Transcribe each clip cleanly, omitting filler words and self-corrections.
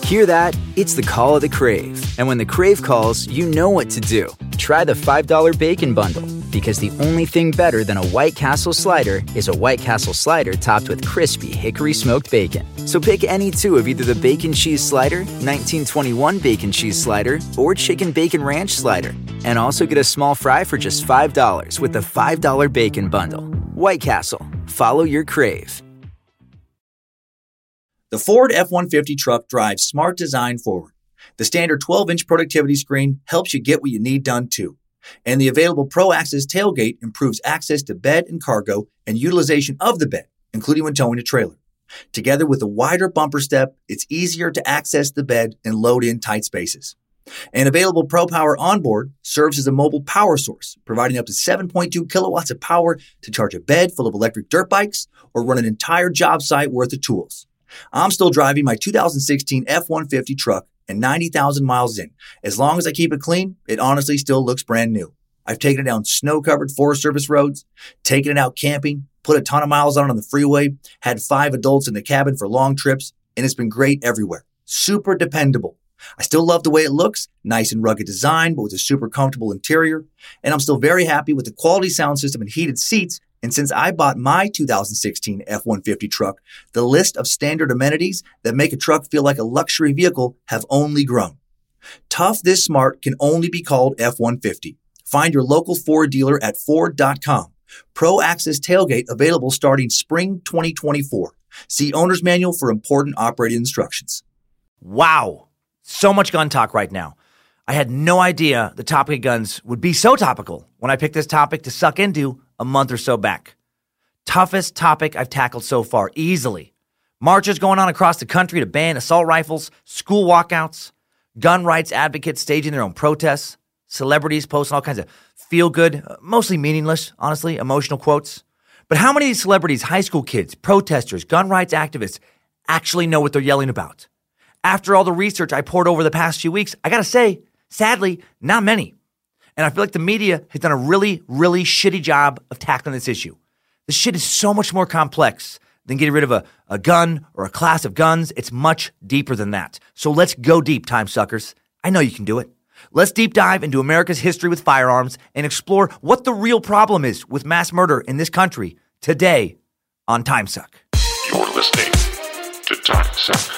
Hear that? It's the call of the Crave. And when the Crave calls, you know what to do. Try the $5 Bacon Bundle, because the only thing better than a White Castle slider is a White Castle slider topped with crispy hickory smoked bacon. So pick any two of either the Bacon Cheese Slider, 1921 Bacon Cheese Slider, or Chicken Bacon Ranch Slider. And also get a small fry for just $5 with the $5 Bacon Bundle. White Castle. Follow your Crave. The Ford F-150 truck drives smart design forward. The standard 12-inch productivity screen helps you get what you need done too. And the available Pro Access tailgate improves access to bed and cargo and utilization of the bed, including when towing a trailer. Together with a wider bumper step, it's easier to access the bed and load in tight spaces. And available Pro Power onboard serves as a mobile power source, providing up to 7.2 kilowatts of power to charge a bed full of electric dirt bikes or run an entire job site worth of tools. I'm still driving my 2016 F-150 truck and 90,000 miles in. As long as I keep it clean, it honestly still looks brand new. I've taken it down snow-covered Forest Service roads, taken it out camping, put a ton of miles on it on the freeway, had 5 adults in the cabin for long trips, and it's been great everywhere. Super dependable. I still love the way it looks, nice and rugged design, but with a super comfortable interior. And I'm still very happy with the quality sound system and heated seats. And since I bought my 2016 F-150 truck, the list of standard amenities that make a truck feel like a luxury vehicle have only grown. Tough this smart can only be called F-150. Find your local Ford dealer at Ford.com. Pro Access tailgate available starting spring 2024. See owner's manual for important operating instructions. Wow. So much gun talk right now. I had no idea the topic of guns would be so topical when I picked this topic to suck into a month or so back. Toughest topic I've tackled so far, easily. Marches going on across the country to ban assault rifles, school walkouts, gun rights advocates staging their own protests, celebrities posting all kinds of feel-good, mostly meaningless, honestly, emotional quotes. But how many of these celebrities, high school kids, protesters, gun rights activists actually know what they're yelling about? After all the research I poured over the past few weeks, I gotta say, sadly, not many. And I feel like the media has done a really, really shitty job of tackling this issue. This shit is so much more complex than getting rid of a gun or a class of guns. It's much deeper than that. So let's go deep, time suckers. I know you can do it. Let's deep dive into America's history with firearms and explore what the real problem is with mass murder in this country today on Time Suck. You're listening to Time Suck.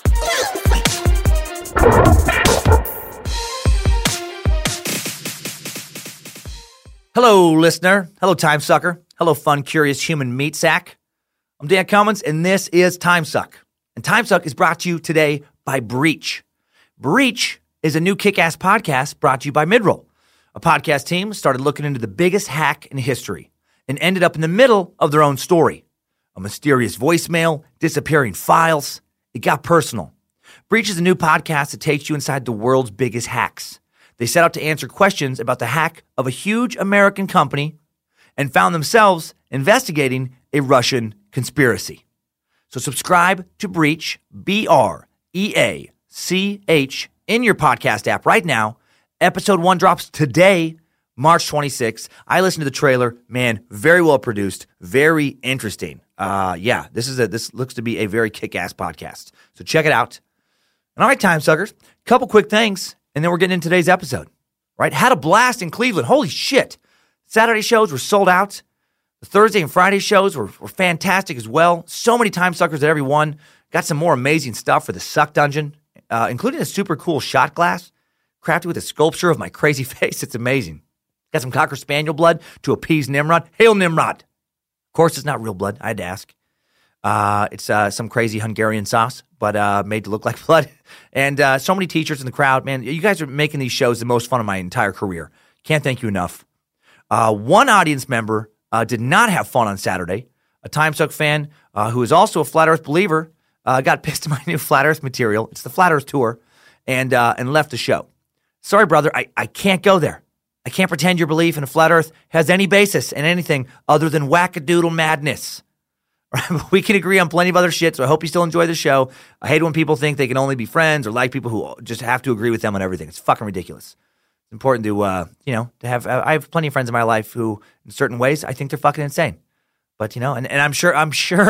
Hello, listener. Hello, time sucker. Hello, fun, curious human meat sack. I'm Dan Cummins, and this is Time Suck. And Time Suck is brought to you today by Breach. Breach is a new kick-ass podcast brought to you by Midroll. A podcast team started looking into the biggest hack in history and ended up in the middle of their own story. A mysterious voicemail, disappearing files. It got personal. Breach is a new podcast that takes you inside the world's biggest hacks. They set out to answer questions about the hack of a huge American company and found themselves investigating a Russian conspiracy. So subscribe to Breach, Breach, in your podcast app right now. Episode 1 drops today, March 26th. I listened to the trailer. Man, very well produced, very interesting. This looks to be a very kick-ass podcast. So check it out. And all right, time suckers, couple quick things. And then we're getting into today's episode, right? Had a blast in Cleveland. Holy shit. Saturday shows were sold out. The Thursday and Friday shows were fantastic as well. So many time suckers at every one. Got some more amazing stuff for the Suck Dungeon, including a super cool shot glass crafted with a sculpture of my crazy face. It's amazing. Got some Cocker Spaniel blood to appease Nimrod. Hail Nimrod. Of course, it's not real blood. I had to ask. It's some crazy Hungarian sauce, but made to look like blood. And so many teachers in the crowd. Man, you guys are making these shows the most fun of my entire career. Can't thank you enough. One audience member did not have fun on Saturday. A Time Suck fan who is also a Flat Earth believer got pissed at my new Flat Earth material. It's the Flat Earth Tour, and left the show. Sorry, brother, I can't go there. I can't pretend your belief in a Flat Earth has any basis in anything other than wackadoodle madness. We can agree on plenty of other shit, so I hope you still enjoy the show. I hate when people think they can only be friends or like people who just have to agree with them on everything. It's fucking ridiculous. It's important to, to have. I have plenty of friends in my life who, in certain ways, I think they're fucking insane. But and I'm sure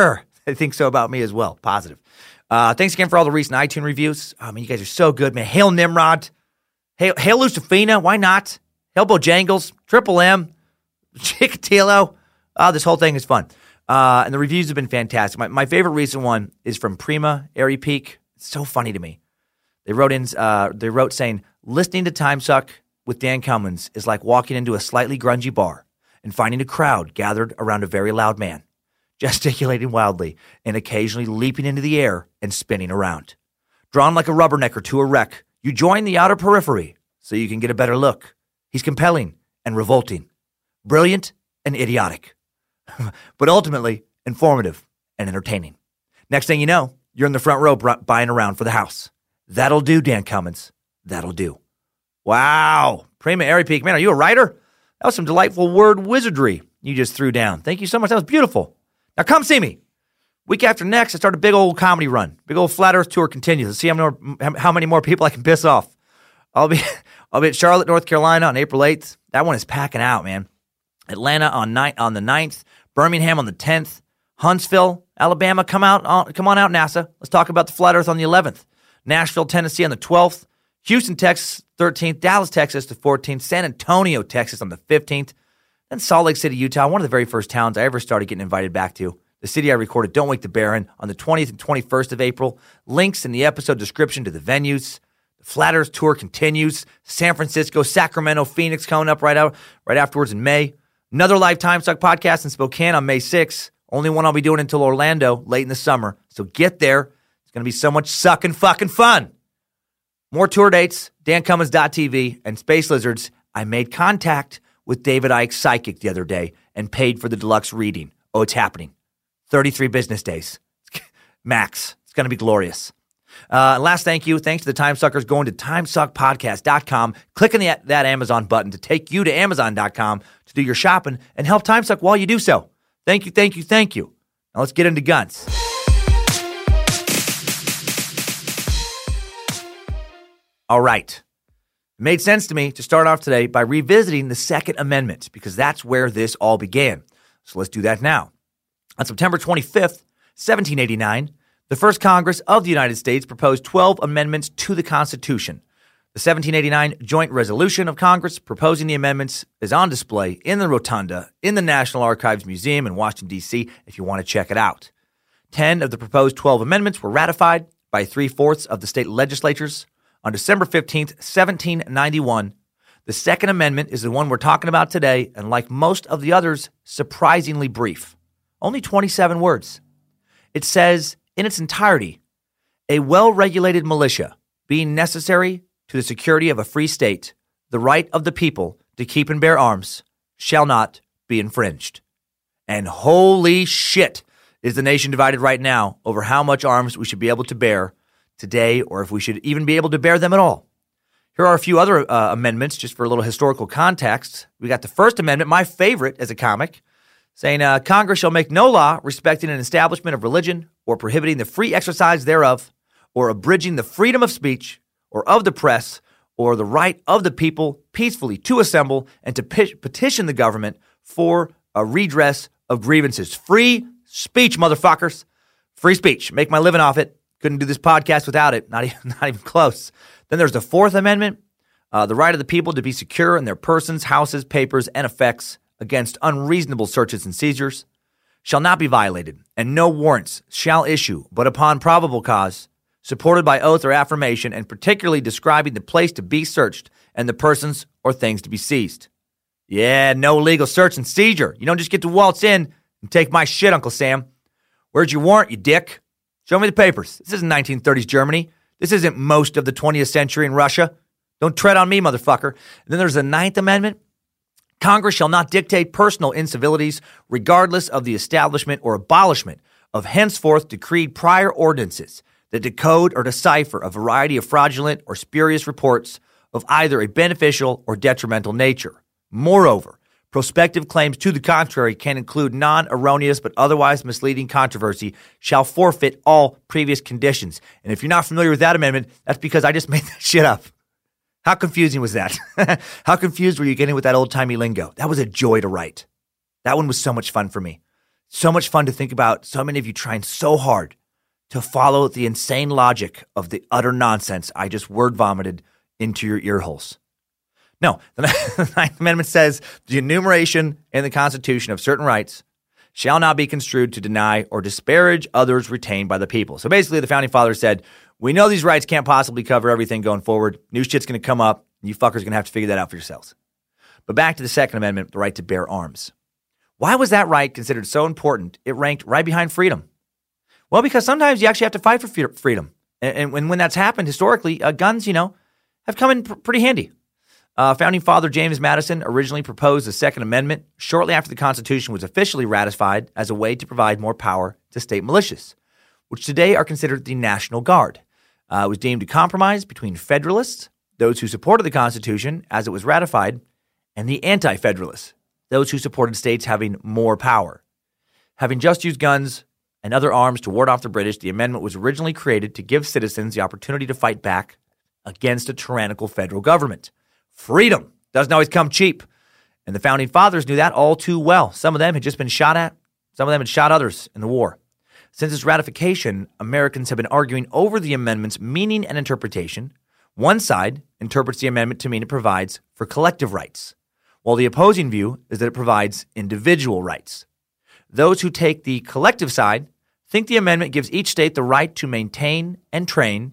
They think so about me as well. Positive. Thanks again for all the recent iTunes reviews. I mean, you guys are so good, man. Hail Nimrod. Hail Lucifina. Why not? Hail Bojangles. Triple M. Chikatilo. This whole thing is fun. And the reviews have been fantastic. My favorite recent one is from Prima Airy Peak. It's so funny to me. They wrote saying, listening to Time Suck with Dan Cummins is like walking into a slightly grungy bar and finding a crowd gathered around a very loud man, gesticulating wildly and occasionally leaping into the air and spinning around. Drawn like a rubbernecker to a wreck, you join the outer periphery so you can get a better look. He's compelling and revolting, brilliant and idiotic, but ultimately informative and entertaining. Next thing you know, you're in the front row buying around for the house. That'll do, Dan Cummins. That'll do. Wow. Prima Airy Peak. Man, are you a writer? That was some delightful word wizardry you just threw down. Thank you so much. That was beautiful. Now come see me. Week after next, I start a big old comedy run. Big old Flat Earth tour continues. Let's see how many more people I can piss off. I'll be at Charlotte, North Carolina on April 8th. That one is packing out, man. Atlanta on the 9th. Birmingham on the 10th. Huntsville, Alabama. Come on out, NASA. Let's talk about the Flat Earth on the 11th. Nashville, Tennessee on the 12th. Houston, Texas, 13th. Dallas, Texas, the 14th. San Antonio, Texas on the 15th. Then Salt Lake City, Utah, one of the very first towns I ever started getting invited back to. The city I recorded Don't Wake the Baron on the 20th and 21st of April. Links in the episode description to the venues. The Flat Earth tour continues. San Francisco, Sacramento, Phoenix coming up right afterwards in May. Another live Time Suck podcast in Spokane on May 6th. Only one I'll be doing until Orlando late in the summer. So get there. It's going to be so much sucking fucking fun. More tour dates, dancummins.tv, and Space Lizards. I made contact with David Icke's psychic the other day and paid for the deluxe reading. Oh, it's happening. 33 business days. Max. It's going to be glorious. Last thank you. Thanks to the Time Suckers going to timesuckpodcast.com, clicking that Amazon button to take you to amazon.com to do your shopping and help Time Suck while you do so. Thank you, thank you, thank you. Now let's get into guns. All right. It made sense to me to start off today by revisiting the Second Amendment because that's where this all began. So let's do that now. On September 25th, 1789, the first Congress of the United States proposed 12 amendments to the Constitution. The 1789 Joint Resolution of Congress proposing the amendments is on display in the Rotunda in the National Archives Museum in Washington, D.C., if you want to check it out. 10 of the proposed 12 amendments were ratified by 3/4 of the state legislatures. On December 15th, 1791, the Second Amendment is the one we're talking about today, and like most of the others, surprisingly brief. Only 27 words. It says, in its entirety, a well-regulated militia being necessary to the security of a free state, the right of the people to keep and bear arms shall not be infringed. And holy shit, is the nation divided right now over how much arms we should be able to bear today, or if we should even be able to bear them at all. Here are a few other amendments, just for a little historical context. We got the First Amendment, my favorite as a comic, saying Congress shall make no law respecting an establishment of religion or prohibiting the free exercise thereof or abridging the freedom of speech or of the press or the right of the people peacefully to assemble and to petition the government for a redress of grievances. Free speech, motherfuckers. Free speech. Make my living off it. Couldn't do this podcast without it. Not even close. Then there's the Fourth Amendment, the right of the people to be secure in their persons, houses, papers, and effects against unreasonable searches and seizures shall not be violated, and no warrants shall issue but upon probable cause, supported by oath or affirmation, and particularly describing the place to be searched and the persons or things to be seized. Yeah, no legal search and seizure. You don't just get to waltz in and take my shit, Uncle Sam. Where's your warrant, you dick? Show me the papers. This isn't 1930s Germany. This isn't most of the 20th century in Russia. Don't tread on me, motherfucker. And then there's the Ninth Amendment. Congress shall not dictate personal incivilities regardless of the establishment or abolishment of henceforth decreed prior ordinances that decode or decipher a variety of fraudulent or spurious reports of either a beneficial or detrimental nature. Moreover, prospective claims to the contrary can include non-erroneous but otherwise misleading controversy shall forfeit all previous conditions. And if you're not familiar with that amendment, that's because I just made that shit up. How confusing was that? How confused were you getting with that old-timey lingo? That was a joy to write. That one was so much fun for me. So much fun to think about. So many of you trying so hard to follow the insane logic of the utter nonsense I just word vomited into your ear holes. No, the Ninth Amendment says the enumeration in the Constitution of certain rights shall not be construed to deny or disparage others retained by the people. So basically, the Founding Fathers said, we know these rights can't possibly cover everything going forward. New shit's going to come up. And you fuckers are going to have to figure that out for yourselves. But back to the Second Amendment, the right to bear arms. Why was that right considered so important? It ranked right behind freedom. Well, because sometimes you actually have to fight for freedom. And when that's happened historically, guns, have come in pretty handy. Founding Father James Madison originally proposed the Second Amendment shortly after the Constitution was officially ratified as a way to provide more power to state militias, which today are considered the National Guard. It was deemed a compromise between Federalists, those who supported the Constitution as it was ratified, and the Anti-Federalists, those who supported states having more power. Having just used guns and other arms to ward off the British, the amendment was originally created to give citizens the opportunity to fight back against a tyrannical federal government. Freedom doesn't always come cheap. And the Founding Fathers knew that all too well. Some of them had just been shot at. Some of them had shot others in the war. Since its ratification, Americans have been arguing over the amendment's meaning and interpretation. One side interprets the amendment to mean it provides for collective rights, while the opposing view is that it provides individual rights. Those who take the collective side think the amendment gives each state the right to maintain and train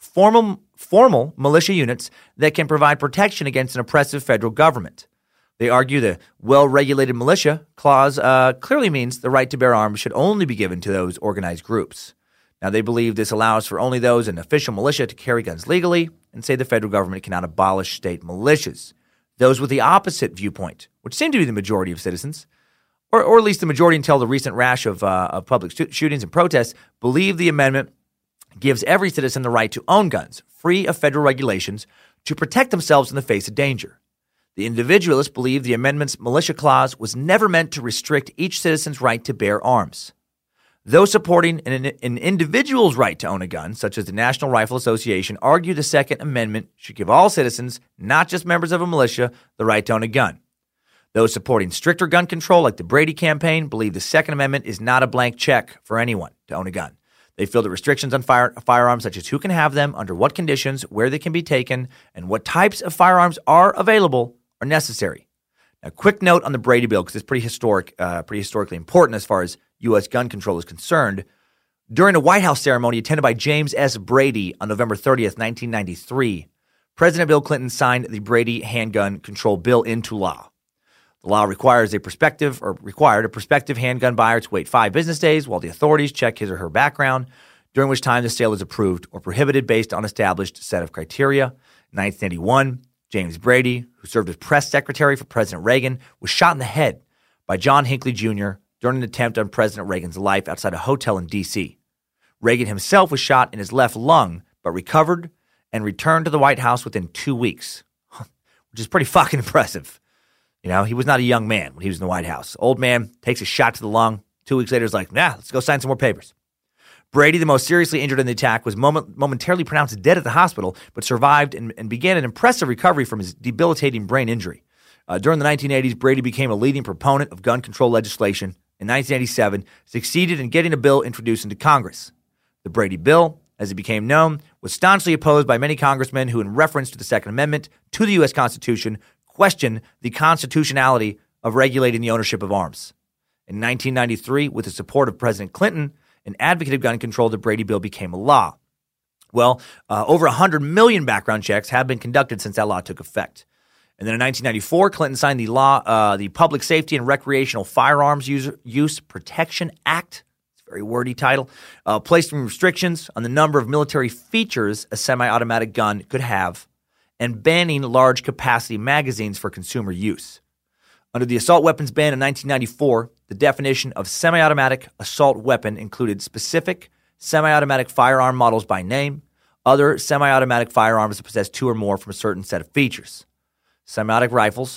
formal militia units that can provide protection against an oppressive federal government. They argue the well-regulated militia clause clearly means the right to bear arms should only be given to those organized groups. Now, they believe this allows for only those in official militia to carry guns legally and say the federal government cannot abolish state militias. Those with the opposite viewpoint, which seem to be the majority of citizens, or at least the majority until the recent rash of public shootings and protests, believe the amendment gives every citizen the right to own guns, free of federal regulations, to protect themselves in the face of danger. The individualists believe the amendment's militia clause was never meant to restrict each citizen's right to bear arms. Those supporting an individual's right to own a gun, such as the National Rifle Association, argue the Second Amendment should give all citizens, not just members of a militia, the right to own a gun. Those supporting stricter gun control, like the Brady campaign, believe the Second Amendment is not a blank check for anyone to own a gun. They feel that restrictions on firearms, such as who can have them, under what conditions, where they can be taken, and what types of firearms are available, are necessary. Now, quick note on the Brady bill, because it's pretty historically important as far as U.S. gun control is concerned. During a White House ceremony attended by James S. Brady on November 30th, 1993, President Bill Clinton signed the Brady handgun control bill into law. The law required a prospective handgun buyer to wait 5 business days while the authorities check his or her background, during which time the sale is approved or prohibited based on established set of criteria. In 1981, James Brady, who served as press secretary for President Reagan, was shot in the head by John Hinckley Jr. during an attempt on President Reagan's life outside a hotel in D.C. Reagan himself was shot in his left lung, but recovered and returned to the White House within 2 weeks, which is pretty fucking impressive. He was not a young man when he was in the White House. Old man takes a shot to the lung. 2 weeks later, is like, let's go sign some more papers. Brady, the most seriously injured in the attack, was momentarily pronounced dead at the hospital, but survived and began an impressive recovery from his debilitating brain injury. During the 1980s, Brady became a leading proponent of gun control legislation. In 1987, succeeded in getting a bill introduced into Congress. The Brady Bill, as it became known, was staunchly opposed by many congressmen who, in reference to the Second Amendment to the U.S. Constitution, questioned the constitutionality of regulating the ownership of arms. In 1993, with the support of President Clinton, an advocate of gun control, the Brady Bill became a law. Well, over 100 million background checks have been conducted since that law took effect. And then in 1994, Clinton signed the law, the Public Safety and Recreational Firearms Use Protection Act. It's a very wordy title. Placing restrictions on the number of military features a semi-automatic gun could have, and banning large capacity magazines for consumer use. Under the assault weapons ban in 1994, the definition of semi-automatic assault weapon included specific semi-automatic firearm models by name, other semi-automatic firearms that possess 2 or more from a certain set of features. Semi-automatic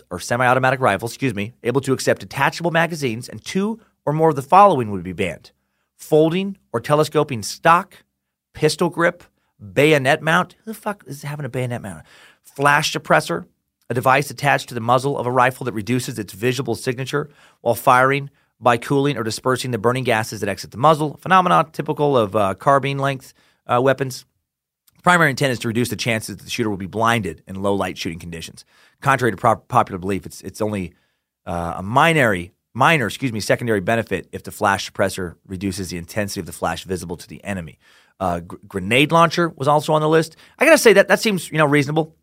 rifles, able to accept detachable magazines, and 2 or more of the following would be banned: folding or telescoping stock, pistol grip, bayonet mount. Who the fuck is having a bayonet mount? Flash suppressor, a device attached to the muzzle of a rifle that reduces its visible signature while firing, by cooling or dispersing the burning gases that exit the muzzle, a phenomenon typical of carbine-length weapons. The primary intent is to reduce the chances that the shooter will be blinded in low-light shooting conditions. Contrary to popular belief, it's only a minor secondary benefit if the flash suppressor reduces the intensity of the flash visible to the enemy. Grenade launcher was also on the list. I gotta say that seems reasonable.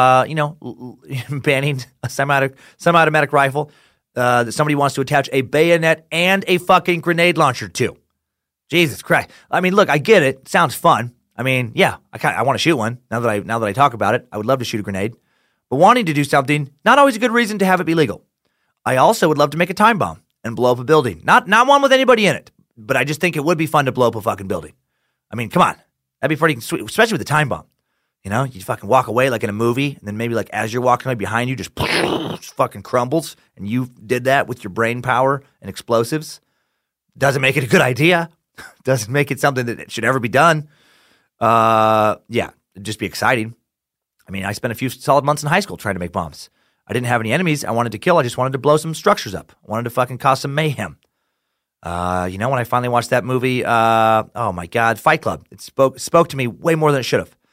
Banning a semi-automatic rifle that somebody wants to attach a bayonet and a fucking grenade launcher to. Jesus Christ! I mean, look, I get it. It sounds fun. I mean, yeah, I want to shoot one. Now that I talk about it, I would love to shoot a grenade. But wanting to do something, not always a good reason to have it be legal. I also would love to make a time bomb and blow up a building. Not one with anybody in it, but I just think it would be fun to blow up a fucking building. I mean, come on. That'd be pretty sweet, especially with the time bomb. You fucking walk away like in a movie, and then maybe like as you're walking away behind you, just fucking crumbles, and you did that with your brain power and explosives. Doesn't make it a good idea. Doesn't make it something that should ever be done. Yeah, it'd just be exciting. I mean, I spent a few solid months in high school trying to make bombs. I didn't have any enemies I wanted to kill. I just wanted to blow some structures up. I wanted to fucking cause some mayhem. When I finally watched that movie, oh my God, Fight Club. It spoke to me way more than it should have.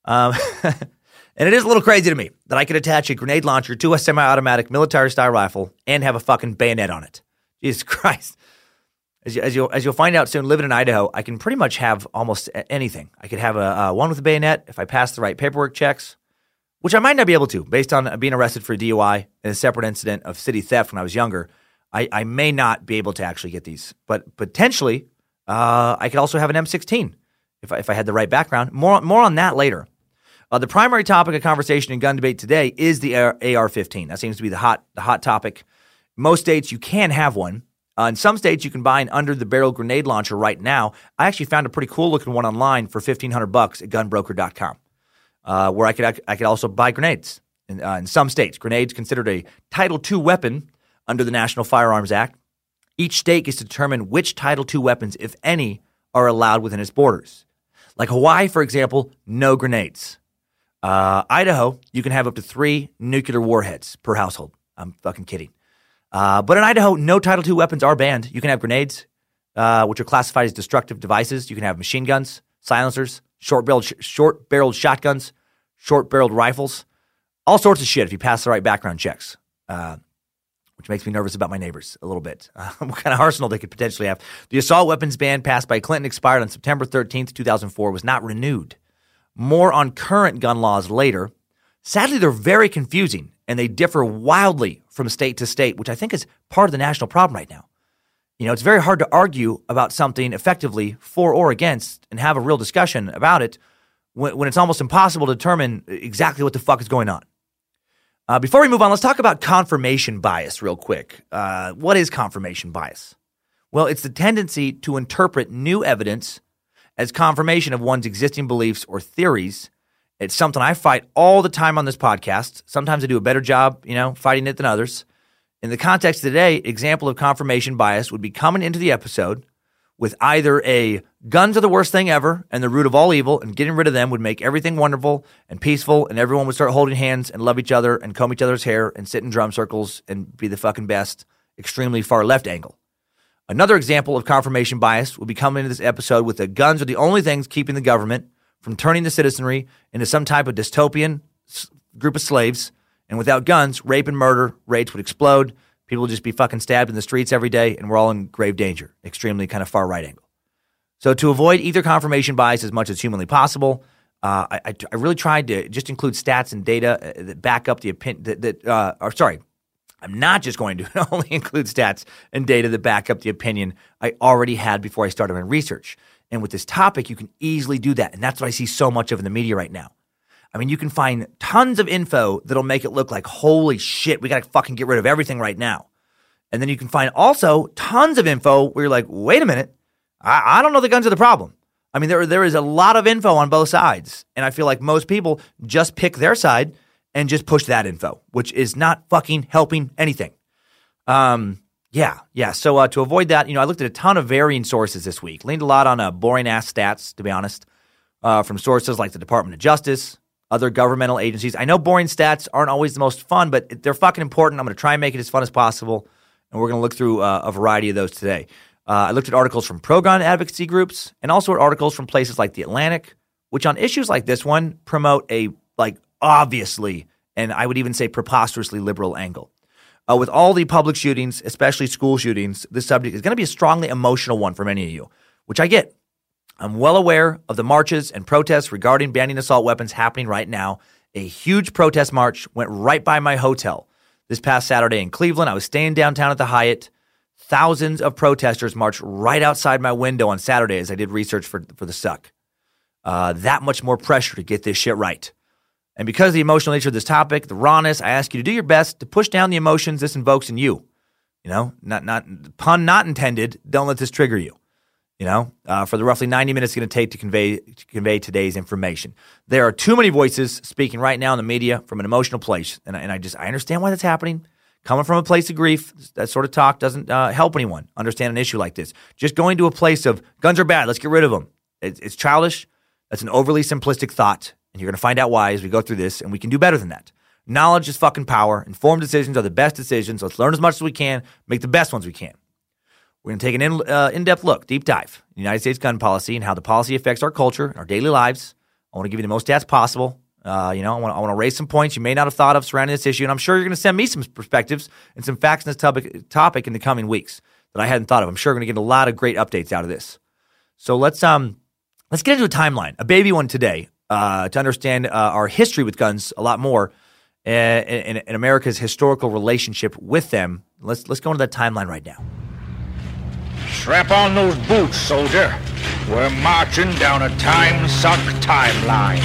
And it is a little crazy to me that I could attach a grenade launcher to a semi-automatic military-style rifle and have a fucking bayonet on it. Jesus Christ. As you'll find out soon, living in Idaho, I can pretty much have almost anything. I could have a one with a bayonet if I pass the right paperwork checks, which I might not be able to based on being arrested for a DUI and a separate incident of city theft when I was younger. I may not be able to actually get these, but potentially I could also have an M16 if I had the right background. More on that later. The primary topic of conversation and gun debate today is the AR-15. That seems to be the hot topic. Most states you can have one. In some states you can buy an under-the-barrel grenade launcher right now. I actually found a pretty cool-looking one online for $1,500 at gunbroker.com, where I could also buy grenades. In some states, grenades considered a Title II weapon under the National Firearms Act. Each state gets to determine which Title II weapons, if any, are allowed within its borders. Like Hawaii, for example, no grenades. Idaho, you can have up to 3 nuclear warheads per household. I'm fucking kidding. But in Idaho, no Title II weapons are banned. You can have grenades, which are classified as destructive devices. You can have machine guns, silencers, short-barreled shotguns, short-barreled rifles, all sorts of shit if you pass the right background checks, which makes me nervous about my neighbors a little bit. What kind of arsenal they could potentially have. The assault weapons ban passed by Clinton expired on September 13th, 2004, was not renewed. More on current gun laws later. Sadly, they're very confusing, and they differ wildly from state to state, which I think is part of the national problem right now. It's very hard to argue about something effectively for or against and have a real discussion about it when it's almost impossible to determine exactly what the fuck is going on. Before we move on, let's talk about confirmation bias real quick. What is confirmation bias? Well, it's the tendency to interpret new evidence as confirmation of one's existing beliefs or theories. It's something I fight all the time on this podcast. Sometimes I do a better job, fighting it than others. In the context of today, example of confirmation bias would be coming into the episode with either a guns are the worst thing ever and the root of all evil, and getting rid of them would make everything wonderful and peaceful, and everyone would start holding hands and love each other and comb each other's hair and sit in drum circles and be the fucking best, extremely far left angle. Another example of confirmation bias will be coming into this episode with the guns are the only things keeping the government from turning the citizenry into some type of dystopian group of slaves. And without guns, rape and murder rates would explode. People would just be fucking stabbed in the streets every day, and we're all in grave danger. Extremely kind of far right angle. So to avoid either confirmation bias as much as humanly possible, I really tried to just include stats and data that back up the opinion. I'm not just going to only include stats and data that back up the opinion I already had before I started my research. And with this topic, you can easily do that. And that's what I see so much of in the media right now. I mean, you can find tons of info that'll make it look like, holy shit, we got to fucking get rid of everything right now. And then you can find also tons of info where you're like, wait a minute, I don't know the guns are the problem. I mean, there is a lot of info on both sides. And I feel like most people just pick their side and just push that info, which is not fucking helping anything. Yeah. So to avoid that, I looked at a ton of varying sources this week. Leaned a lot on boring-ass stats, to be honest, from sources like the Department of Justice, other governmental agencies. I know boring stats aren't always the most fun, but they're fucking important. I'm going to try and make it as fun as possible. and we're going to look through a variety of those today. I looked at articles from pro-gun advocacy groups and also at articles from places like The Atlantic, which on issues like this one promote a obviously, and I would even say preposterously liberal angle. With all the public shootings, especially school shootings, this subject is going to be a strongly emotional one for many of you, which I get. I'm well aware of the marches and protests regarding banning assault weapons happening right now. A huge protest march went right by my hotel this past Saturday in Cleveland. I was staying downtown at the Hyatt. Thousands of protesters marched right outside my window on Saturday as I did research for the Suck. That much more pressure to get this shit right. And because of the emotional nature of this topic, the rawness, I ask you to do your best to push down the emotions this invokes in you. You know, not pun not intended. Don't let this trigger you. You know, for the roughly 90 minutes it's going to take to convey today's information. There are too many voices speaking right now in the media from an emotional place, and I understand why that's happening. Coming from a place of grief, that sort of talk doesn't help anyone understand an issue like this. Just going to a place of guns are bad, let's get rid of them. It's childish. That's an overly simplistic thought, and you're going to find out why as we go through this, and we can do better than that. Knowledge is fucking power. Informed decisions are the best decisions. Let's learn as much as we can, make the best ones we can. We're going to take an in-depth look, deep dive, in the United States gun policy and how the policy affects our culture and our daily lives. I want to give you the most stats possible. I want to raise some points you may not have thought of surrounding this issue, and I'm sure you're going to send me some perspectives and some facts on this topic in the coming weeks that I hadn't thought of. I'm sure we're going to get a lot of great updates out of this. So let's get into a timeline, a baby one today, to understand our history with guns a lot more and America's historical relationship with them. Let's go into that timeline right now. Strap on those boots, soldier. We're marching down a time-suck timeline.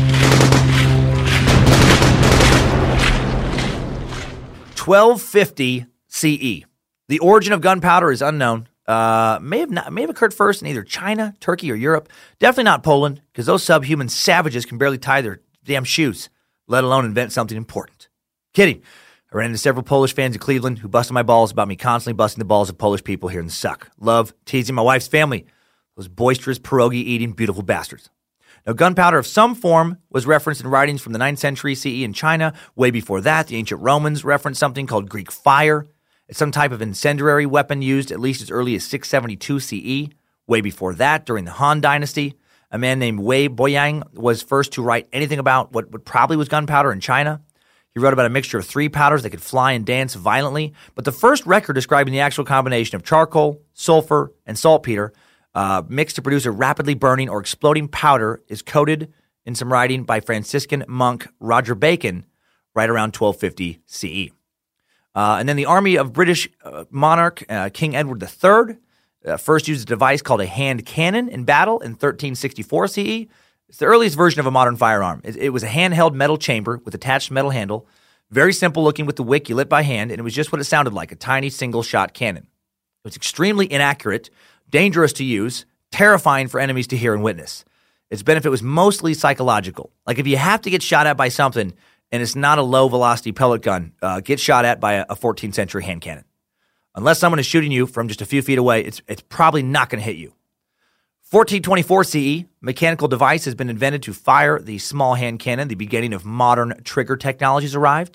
1250 CE. The origin of gunpowder is unknown. May have occurred first in either China, Turkey, or Europe. Definitely not Poland, because those subhuman savages can barely tie their damn shoes, let alone invent something important. Kidding. I ran into several Polish fans in Cleveland who busted my balls about me constantly busting the balls of Polish people here in the Suck. Love teasing my wife's family. Those boisterous, pierogi-eating, beautiful bastards. Now, gunpowder of some form was referenced in writings from the 9th century CE in China. Way before that, the ancient Romans referenced something called Greek fire. It's some type of incendiary weapon used at least as early as 672 CE. Way before that, during the Han Dynasty, a man named Wei Boyang was first to write anything about what probably was gunpowder in China. He wrote about a mixture of 3 powders that could fly and dance violently, but the first record describing the actual combination of charcoal, sulfur, and saltpeter mixed to produce a rapidly burning or exploding powder is quoted in some writing by Franciscan monk Roger Bacon right around 1250 CE. And then the army of British monarch King Edward III first used a device called a hand cannon in battle in 1364 CE. It's the earliest version of a modern firearm. It was a handheld metal chamber with attached metal handle, very simple looking with the wick you lit by hand, and it was just what it sounded like, a tiny single-shot cannon. It was extremely inaccurate, dangerous to use, terrifying for enemies to hear and witness. Its benefit was mostly psychological. Like if you have to get shot at by something and it's not a low-velocity pellet gun, get shot at by a 14th century hand cannon. Unless someone is shooting you from just a few feet away, it's probably not going to hit you. 1424 CE, mechanical device has been invented to fire the small hand cannon. The beginning of modern trigger technologies arrived.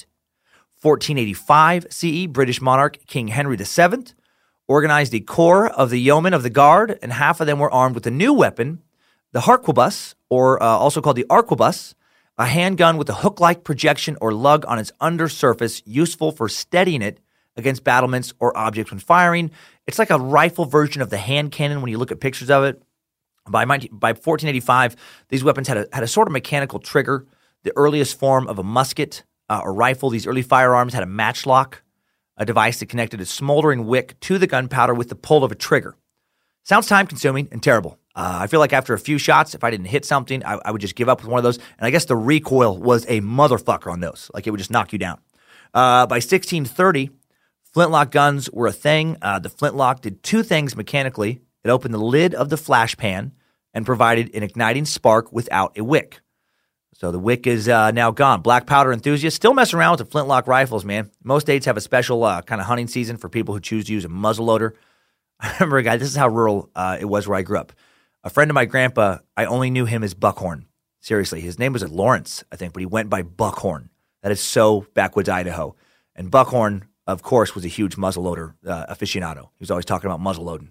1485 CE, British monarch King Henry VII organized the corps of the yeomen of the guard, and half of them were armed with a new weapon, the harquebus, or also called the arquebus, a handgun with a hook-like projection or lug on its undersurface, useful for steadying it against battlements or objects when firing. It's like a rifle version of the hand cannon when you look at pictures of it. By 1485, these weapons had a sort of mechanical trigger, the earliest form of a musket or rifle. These early firearms had a matchlock, a device that connected a smoldering wick to the gunpowder with the pull of a trigger. Sounds time-consuming and terrible. I feel like after a few shots, if I didn't hit something, I would just give up with one of those. And I guess the recoil was a motherfucker on those. Like it would just knock you down. By 1630, flintlock guns were a thing. The flintlock did 2 things mechanically. It opened the lid of the flash pan and provided an igniting spark without a wick. So the wick is now gone. Black powder enthusiasts still mess around with the flintlock rifles, man. Most states have a special kind of hunting season for people who choose to use a muzzleloader. I remember a guy, this is how rural it was where I grew up. A friend of my grandpa, I only knew him as Buckhorn. Seriously, his name was Lawrence, I think, but he went by Buckhorn. That is so backwoods Idaho. And Buckhorn of course, was a huge muzzleloader aficionado. He was always talking about muzzle loading.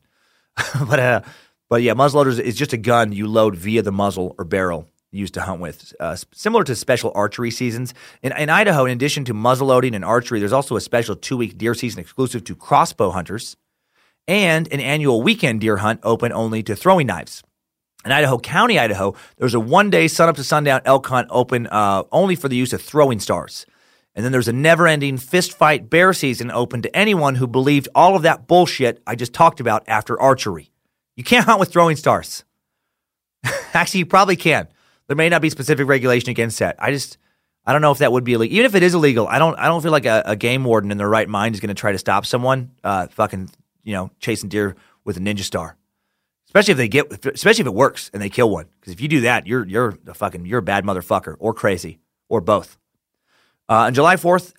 But yeah, muzzleloader is just a gun you load via the muzzle or barrel used to hunt with, similar to special archery seasons. In Idaho, in addition to muzzleloading and archery, there's also a special 2-week deer season exclusive to crossbow hunters and an annual weekend deer hunt open only to throwing knives. In Idaho County, Idaho, there's a one-day sun-up to sundown elk hunt open only for the use of throwing stars. And then there's a never-ending fist-fight bear season open to anyone who believed all of that bullshit I just talked about after archery. You can't hunt with throwing stars. Actually, you probably can. There may not be specific regulation against that. I don't know if that would be illegal. Even if it is illegal, I don't feel like a game warden in their right mind is going to try to stop someone chasing deer with a ninja star. Especially if it works and they kill one. Because if you do that, you're a bad motherfucker or crazy or both. On July 4th,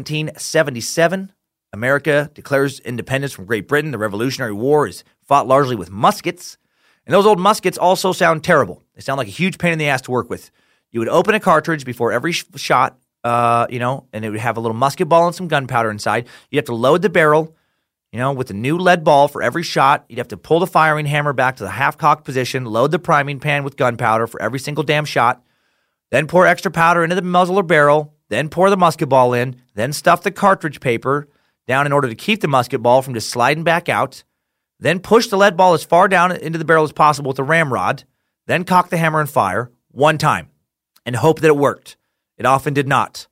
1777, America declares independence from Great Britain. The Revolutionary War is fought largely with muskets. And those old muskets also sound terrible. They sound like a huge pain in the ass to work with. You would open a cartridge before every shot, and it would have a little musket ball and some gunpowder inside. You'd have to load the barrel, with a new lead ball for every shot. You'd have to pull the firing hammer back to the half-cocked position, load the priming pan with gunpowder for every single damn shot, then pour extra powder into the muzzle or barrel, then pour the musket ball in, then stuff the cartridge paper down in order to keep the musket ball from just sliding back out, then push the lead ball as far down into the barrel as possible with a ramrod, then cock the hammer and fire one time and hope that it worked. It often did not.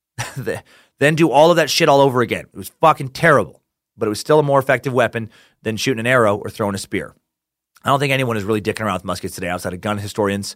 Then do all of that shit all over again. It was fucking terrible, but it was still a more effective weapon than shooting an arrow or throwing a spear. I don't think anyone is really dicking around with muskets today outside of gun historians,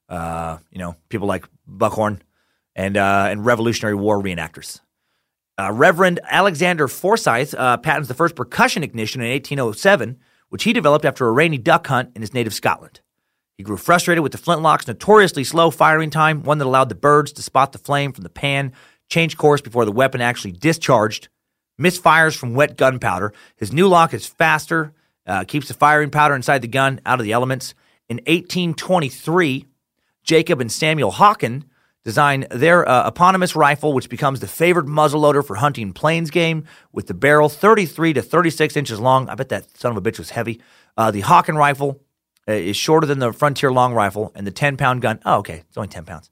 people like Buckhorn and Revolutionary War reenactors. Reverend Alexander Forsyth patents the first percussion ignition in 1807, which he developed after a rainy duck hunt in his native Scotland. He grew frustrated with the flintlock's notoriously slow firing time, one that allowed the birds to spot the flame from the pan, change course before the weapon actually discharged, misfires from wet gunpowder. His new lock is faster, keeps the firing powder inside the gun out of the elements. In 1823, Jacob and Samuel Hawken designed their eponymous rifle, which becomes the favored muzzleloader for hunting plains game, with the barrel 33 to 36 inches long. I bet that son of a bitch was heavy. The Hawken rifle is shorter than the Frontier long rifle, and the 10-pound gun, it's only 10 pounds,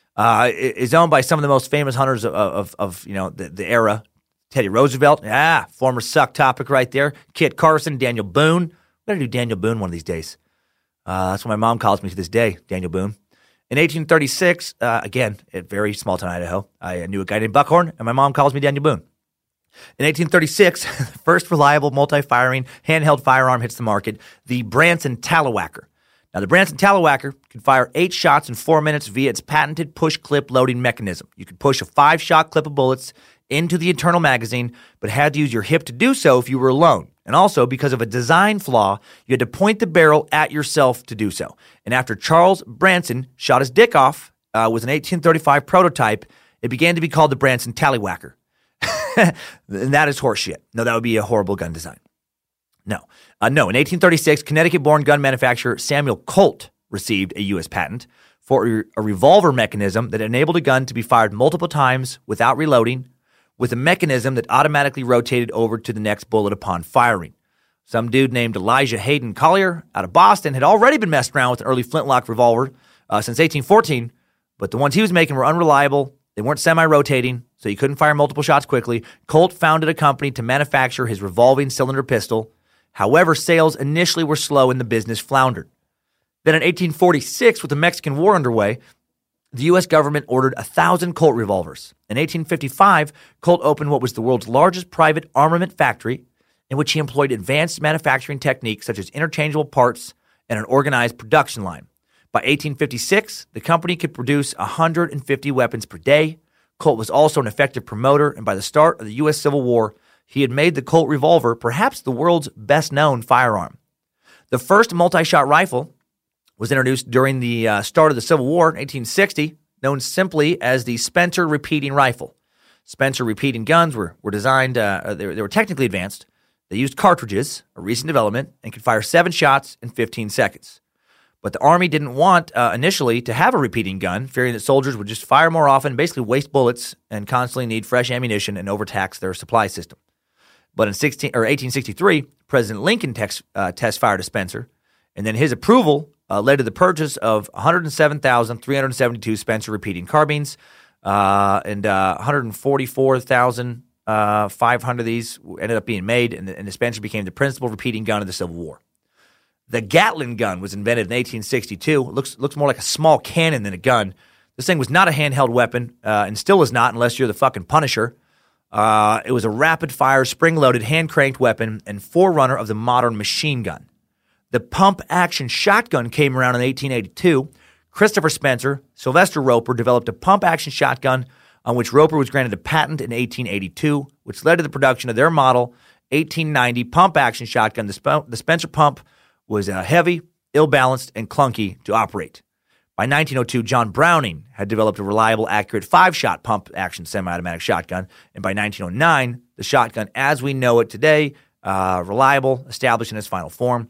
is owned by some of the most famous hunters of the era. Teddy Roosevelt, former suck topic right there. Kit Carson, Daniel Boone. We're going to do Daniel Boone one of these days. That's what my mom calls me to this day, Daniel Boone. In 1836, again, at very small town Idaho, I knew a guy named Buckhorn, and my mom calls me Daniel Boone. In 1836, the first reliable multi-firing handheld firearm hits the market, the Branson Tallowacker. Now, the Branson Tallowacker can fire 8 shots in 4 minutes via its patented push-clip loading mechanism. You could push a 5-shot clip of bullets into the internal magazine, but had to use your hip to do so if you were alone. And also, because of a design flaw, you had to point the barrel at yourself to do so. And after Charles Branson shot his dick off with an 1835 prototype, it began to be called the Branson Tallywacker. And that is horseshit. No, that would be a horrible gun design. No. In 1836, Connecticut-born gun manufacturer Samuel Colt received a U.S. patent for a revolver mechanism that enabled a gun to be fired multiple times without reloading, with a mechanism that automatically rotated over to the next bullet upon firing. Some dude named Elijah Hayden Collier out of Boston had already been messing around with an early flintlock revolver since 1814, but the ones he was making were unreliable. They weren't semi-rotating, so he couldn't fire multiple shots quickly. Colt founded a company to manufacture his revolving cylinder pistol. However, sales initially were slow and the business floundered. Then in 1846, with the Mexican War underway, the U.S. government ordered 1,000 Colt revolvers. In 1855, Colt opened what was the world's largest private armament factory, in which he employed advanced manufacturing techniques such as interchangeable parts and an organized production line. By 1856, the company could produce 150 weapons per day. Colt was also an effective promoter, and by the start of the U.S. Civil War, he had made the Colt revolver perhaps the world's best-known firearm. The first multi-shot rifle was introduced during the start of the Civil War in 1860, known simply as the Spencer repeating rifle. Spencer repeating guns were designed, they were technically advanced. They used cartridges, a recent development, and could fire 7 shots in 15 seconds. But the Army didn't want initially to have a repeating gun, fearing that soldiers would just fire more often, basically waste bullets, and constantly need fresh ammunition and overtax their supply system. But in 1863, President Lincoln test-fired a Spencer, and then his approval led to the purchase of 107,372 Spencer repeating carbines, and 144,500 of these ended up being made, and the Spencer became the principal repeating gun of the Civil War. The Gatling gun was invented in 1862. It looks more like a small cannon than a gun. This thing was not a handheld weapon, and still is not unless you're the fucking Punisher. It was a rapid-fire, spring-loaded, hand-cranked weapon and forerunner of the modern machine gun. The pump-action shotgun came around in 1882. Christopher Spencer, Sylvester Roper developed a pump-action shotgun on which Roper was granted a patent in 1882, which led to the production of their model 1890 pump-action shotgun. The Spencer pump was heavy, ill-balanced, and clunky to operate. By 1902, John Browning had developed a reliable, accurate 5-shot pump-action semi-automatic shotgun, and by 1909, the shotgun as we know it today, reliable, established in its final form.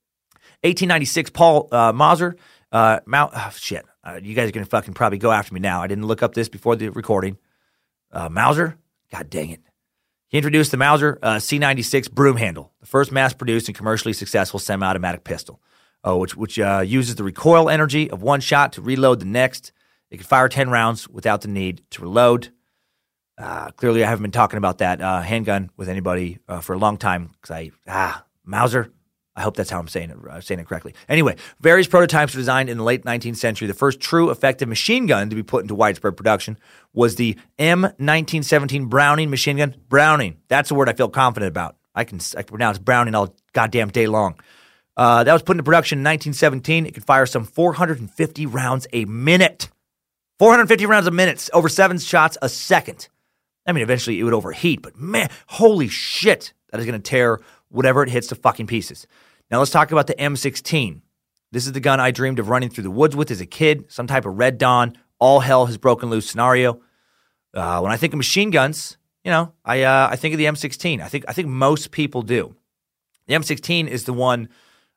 1896, Paul Mauser, you guys are going to fucking probably go after me now. I didn't look up this before the recording. Mauser? God dang it. He introduced the Mauser C96 broom handle, the first mass-produced and commercially successful semi-automatic pistol, which uses the recoil energy of one shot to reload the next. It can fire 10 rounds without the need to reload. Clearly, I haven't been talking about that handgun with anybody for a long time because Mauser. I hope that's how I'm saying it correctly. Anyway, various prototypes were designed in the late 19th century. The first true effective machine gun to be put into widespread production was the M1917 Browning machine gun. Browning, that's a word I feel confident about. I can pronounce Browning all goddamn day long. That was put into production in 1917. It could fire some 450 rounds a minute. 450 rounds a minute, over 7 shots a second. I mean, eventually it would overheat, but man, holy shit, that is going to tear whatever it hits to fucking pieces. Now let's talk about the M16. This is the gun I dreamed of running through the woods with as a kid, some type of Red Dawn, all hell has broken loose scenario. When I think of machine guns, I think of the M16. I think most people do. The M16 is the one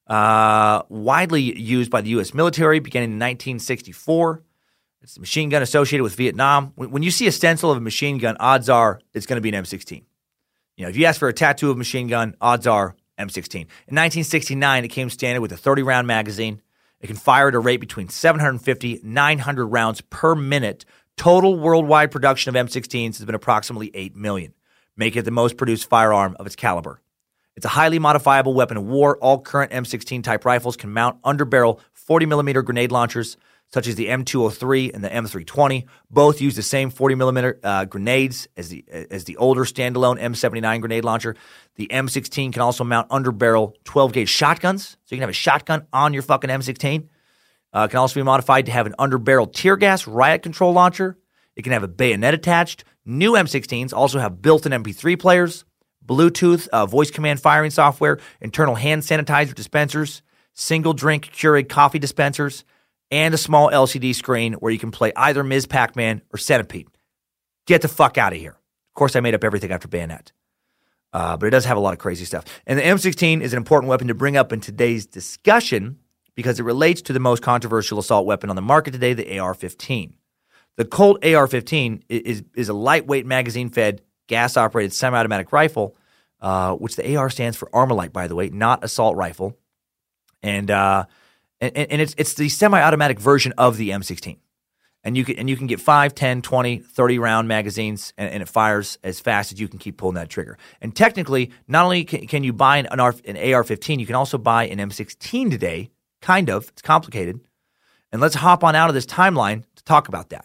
widely used by the U.S. military beginning in 1964. It's the machine gun associated with Vietnam. When you see a stencil of a machine gun, odds are it's going to be an M16. If you ask for a tattoo of a machine gun, odds are M16. In 1969, it came standard with a 30-round magazine. It can fire at a rate between 750 and 900 rounds per minute. Total worldwide production of M16s has been approximately 8 million, making it the most produced firearm of its caliber. It's a highly modifiable weapon of war. All current M16 type rifles can mount underbarrel 40-millimeter grenade launchers, such as the M203 and the M320. Both use the same 40-millimeter grenades as the older standalone M79 grenade launcher. The M16 can also mount underbarrel 12-gauge shotguns, so you can have a shotgun on your fucking M16. It can also be modified to have an underbarrel tear gas riot control launcher. It can have a bayonet attached. New M16s also have built-in MP3 players, Bluetooth voice command firing software, internal hand sanitizer dispensers, single-drink Keurig coffee dispensers, and a small LCD screen where you can play either Ms. Pac-Man or Centipede. Get the fuck out of here. Of course, I made up everything after Bayonet. But it does have a lot of crazy stuff. And the M16 is an important weapon to bring up in today's discussion because it relates to the most controversial assault weapon on the market today, the AR-15. The Colt AR-15 is a lightweight magazine-fed, gas-operated semi-automatic rifle, which the AR stands for Armalite, by the way, not assault rifle. And it's the semi-automatic version of the M16. And you can get 5, 10, 20, 30 round magazines, and it fires as fast as you can keep pulling that trigger. And technically, not only can you buy an AR-15, you can also buy an M16 today, kind of. It's complicated. And let's hop on out of this timeline to talk about that.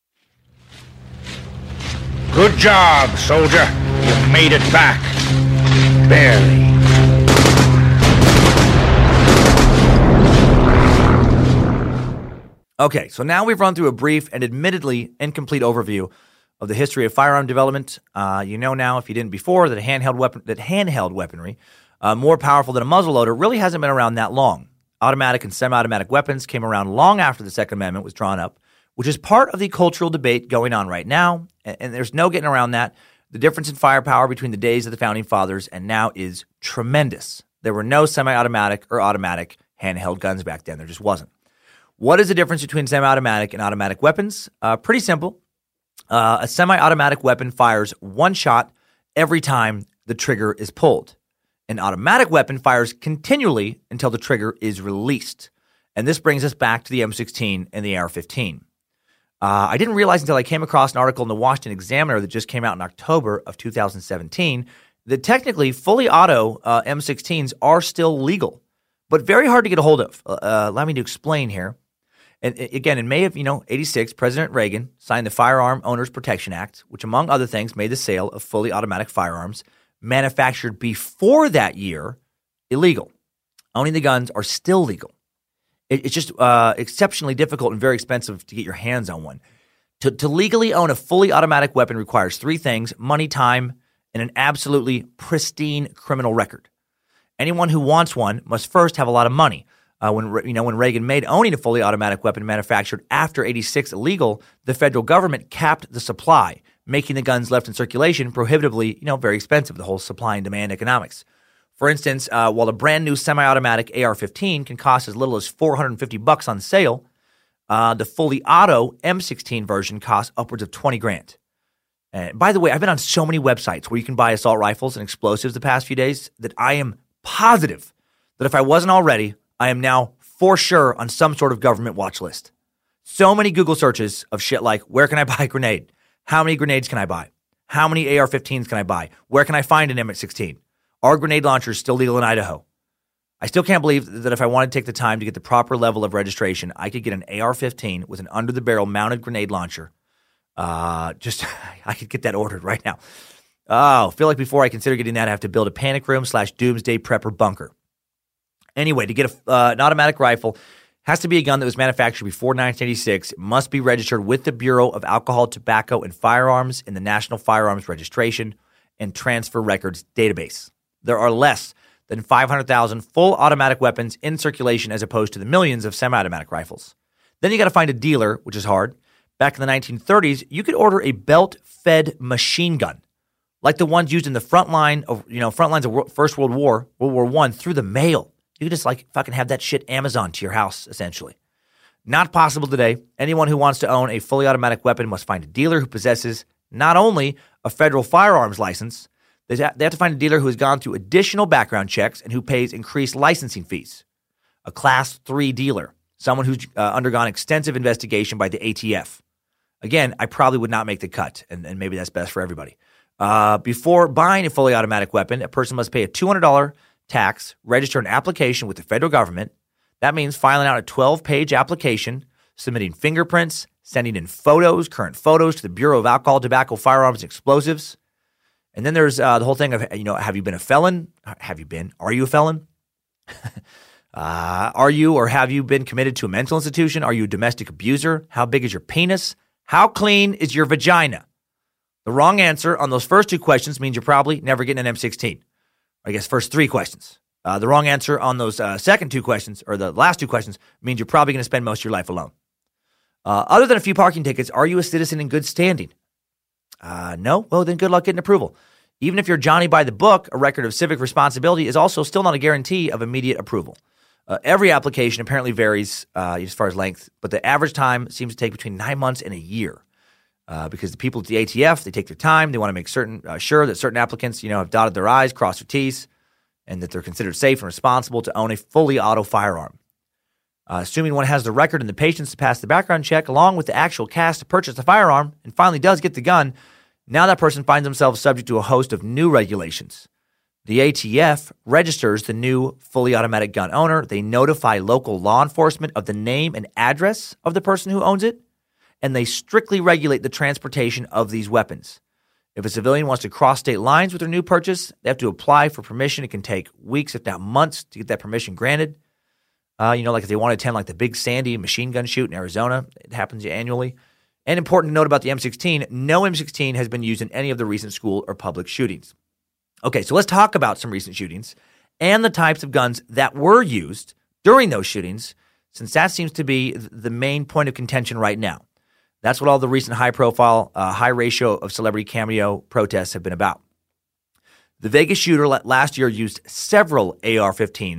Good job, soldier. You made it back. Barely. Okay, so now we've run through a brief and admittedly incomplete overview of the history of firearm development. You know now, if you didn't before, that handheld weaponry, more powerful than a muzzleloader, really hasn't been around that long. Automatic and semi-automatic weapons came around long after the Second Amendment was drawn up, which is part of the cultural debate going on right now, and there's no getting around that. The difference in firepower between the days of the Founding Fathers and now is tremendous. There were no semi-automatic or automatic handheld guns back then. There just wasn't. What is the difference between semi-automatic and automatic weapons? Pretty simple. A semi-automatic weapon fires one shot every time the trigger is pulled. An automatic weapon fires continually until the trigger is released. And this brings us back to the M16 and the AR-15. I didn't realize until I came across an article in the Washington Examiner that just came out in October of 2017 that technically fully auto M16s are still legal, but very hard to get a hold of. Allow me to explain here. And again, in May of 86, President Reagan signed the Firearm Owners Protection Act, which among other things made the sale of fully automatic firearms manufactured before that year illegal. Owning the guns are still legal. It's just exceptionally difficult and very expensive to get your hands on one. To legally own a fully automatic weapon requires three things: money, time, and an absolutely pristine criminal record. Anyone who wants one must first have a lot of money. When Reagan made owning a fully automatic weapon manufactured after 86 illegal, the federal government capped the supply, making the guns left in circulation prohibitively, very expensive, the whole supply and demand economics. For instance, while a brand new semi-automatic AR-15 can cost as little as $450 on sale, the fully auto M16 version costs upwards of $20,000. And by the way, I've been on so many websites where you can buy assault rifles and explosives the past few days that I am positive that if I wasn't already, I am now for sure on some sort of government watch list. So many Google searches of shit like, where can I buy a grenade? How many grenades can I buy? How many AR-15s can I buy? Where can I find an M16? Are grenade launchers still legal in Idaho? I still can't believe that if I wanted to take the time to get the proper level of registration, I could get an AR-15 with an under-the-barrel mounted grenade launcher. I could get that ordered right now. Oh, I feel like before I consider getting that, I have to build a panic room / doomsday prepper bunker. Anyway, to get an automatic rifle, has to be a gun that was manufactured before 1986. It must be registered with the Bureau of Alcohol, Tobacco, and Firearms in the National Firearms Registration and Transfer Records database. There are less than 500,000 full automatic weapons in circulation as opposed to the millions of semi-automatic rifles. Then you got to find a dealer, which is hard. Back in the 1930s, you could order a belt-fed machine gun, like the ones used in the front lines of First World War, World War I, through the mail. You could just fucking have that shit Amazon to your house, essentially. Not possible today. Anyone who wants to own a fully automatic weapon must find a dealer who possesses not only a federal firearms license, they have to find a dealer who has gone through additional background checks and who pays increased licensing fees. A Class 3 dealer, someone who's undergone extensive investigation by the ATF. Again, I probably would not make the cut, and maybe that's best for everybody. Before buying a fully automatic weapon, a person must pay a $200 tax, register an application with the federal government. That means filing out a 12-page application, submitting fingerprints, sending in photos, current photos to the Bureau of Alcohol, Tobacco, Firearms, and Explosives. And then there's the whole thing of, have you been a felon? Are you a felon? Are you or have you been committed to a mental institution? Are you a domestic abuser? How big is your penis? How clean is your vagina? The wrong answer on those first two questions means you're probably never getting an M16. I guess first three questions. The wrong answer on those second two questions, or the last two questions, means you're probably going to spend most of your life alone. Other than a few parking tickets, are you a citizen in good standing? No? Well, then good luck getting approval. Even if you're Johnny by the book, a record of civic responsibility is also still not a guarantee of immediate approval. Every application apparently varies as far as length, but the average time seems to take between 9 months and a year. Because the people at the ATF, they take their time. They want to make sure that certain applicants, have dotted their I's, crossed their T's, and that they're considered safe and responsible to own a fully auto firearm. Assuming one has the record and the patience to pass the background check, along with the actual cash to purchase the firearm, and finally does get the gun, now that person finds themselves subject to a host of new regulations. The ATF registers the new fully automatic gun owner. They notify local law enforcement of the name and address of the person who owns it, and they strictly regulate the transportation of these weapons. If a civilian wants to cross state lines with their new purchase, they have to apply for permission. It can take weeks, if not months, to get that permission granted. Like if they want to attend the Big Sandy machine gun shoot in Arizona, it happens annually. And important to note about the M16, no M16 has been used in any of the recent school or public shootings. Okay, so let's talk about some recent shootings and the types of guns that were used during those shootings, since that seems to be the main point of contention right now. That's what all the recent high-profile, high ratio of celebrity cameo protests have been about. The Vegas shooter last year used several AR-15s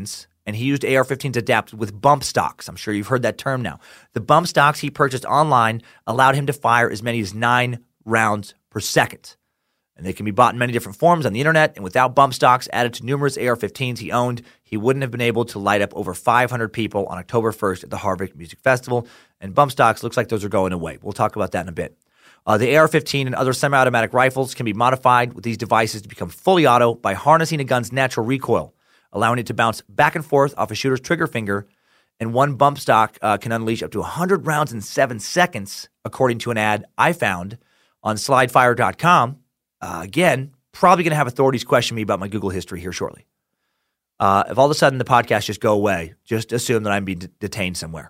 and he used AR-15s adapted with bump stocks. I'm sure you've heard that term now. The bump stocks he purchased online allowed him to fire as many as 9 rounds per second. And they can be bought in many different forms on the internet, and without bump stocks added to numerous AR-15s he owned, he wouldn't have been able to light up over 500 people on October 1st at the Harvick Music Festival. And bump stocks, looks like those are going away. We'll talk about that in a bit. The AR-15 and other semi-automatic rifles can be modified with these devices to become fully auto by harnessing a gun's natural recoil, allowing it to bounce back and forth off a shooter's trigger finger. And one bump stock can unleash up to 100 rounds in 7 seconds, according to an ad I found on slidefire.com. Again, probably going to have authorities question me about my Google history here shortly. If all of a sudden the podcast just go away, just assume that I'm being detained somewhere.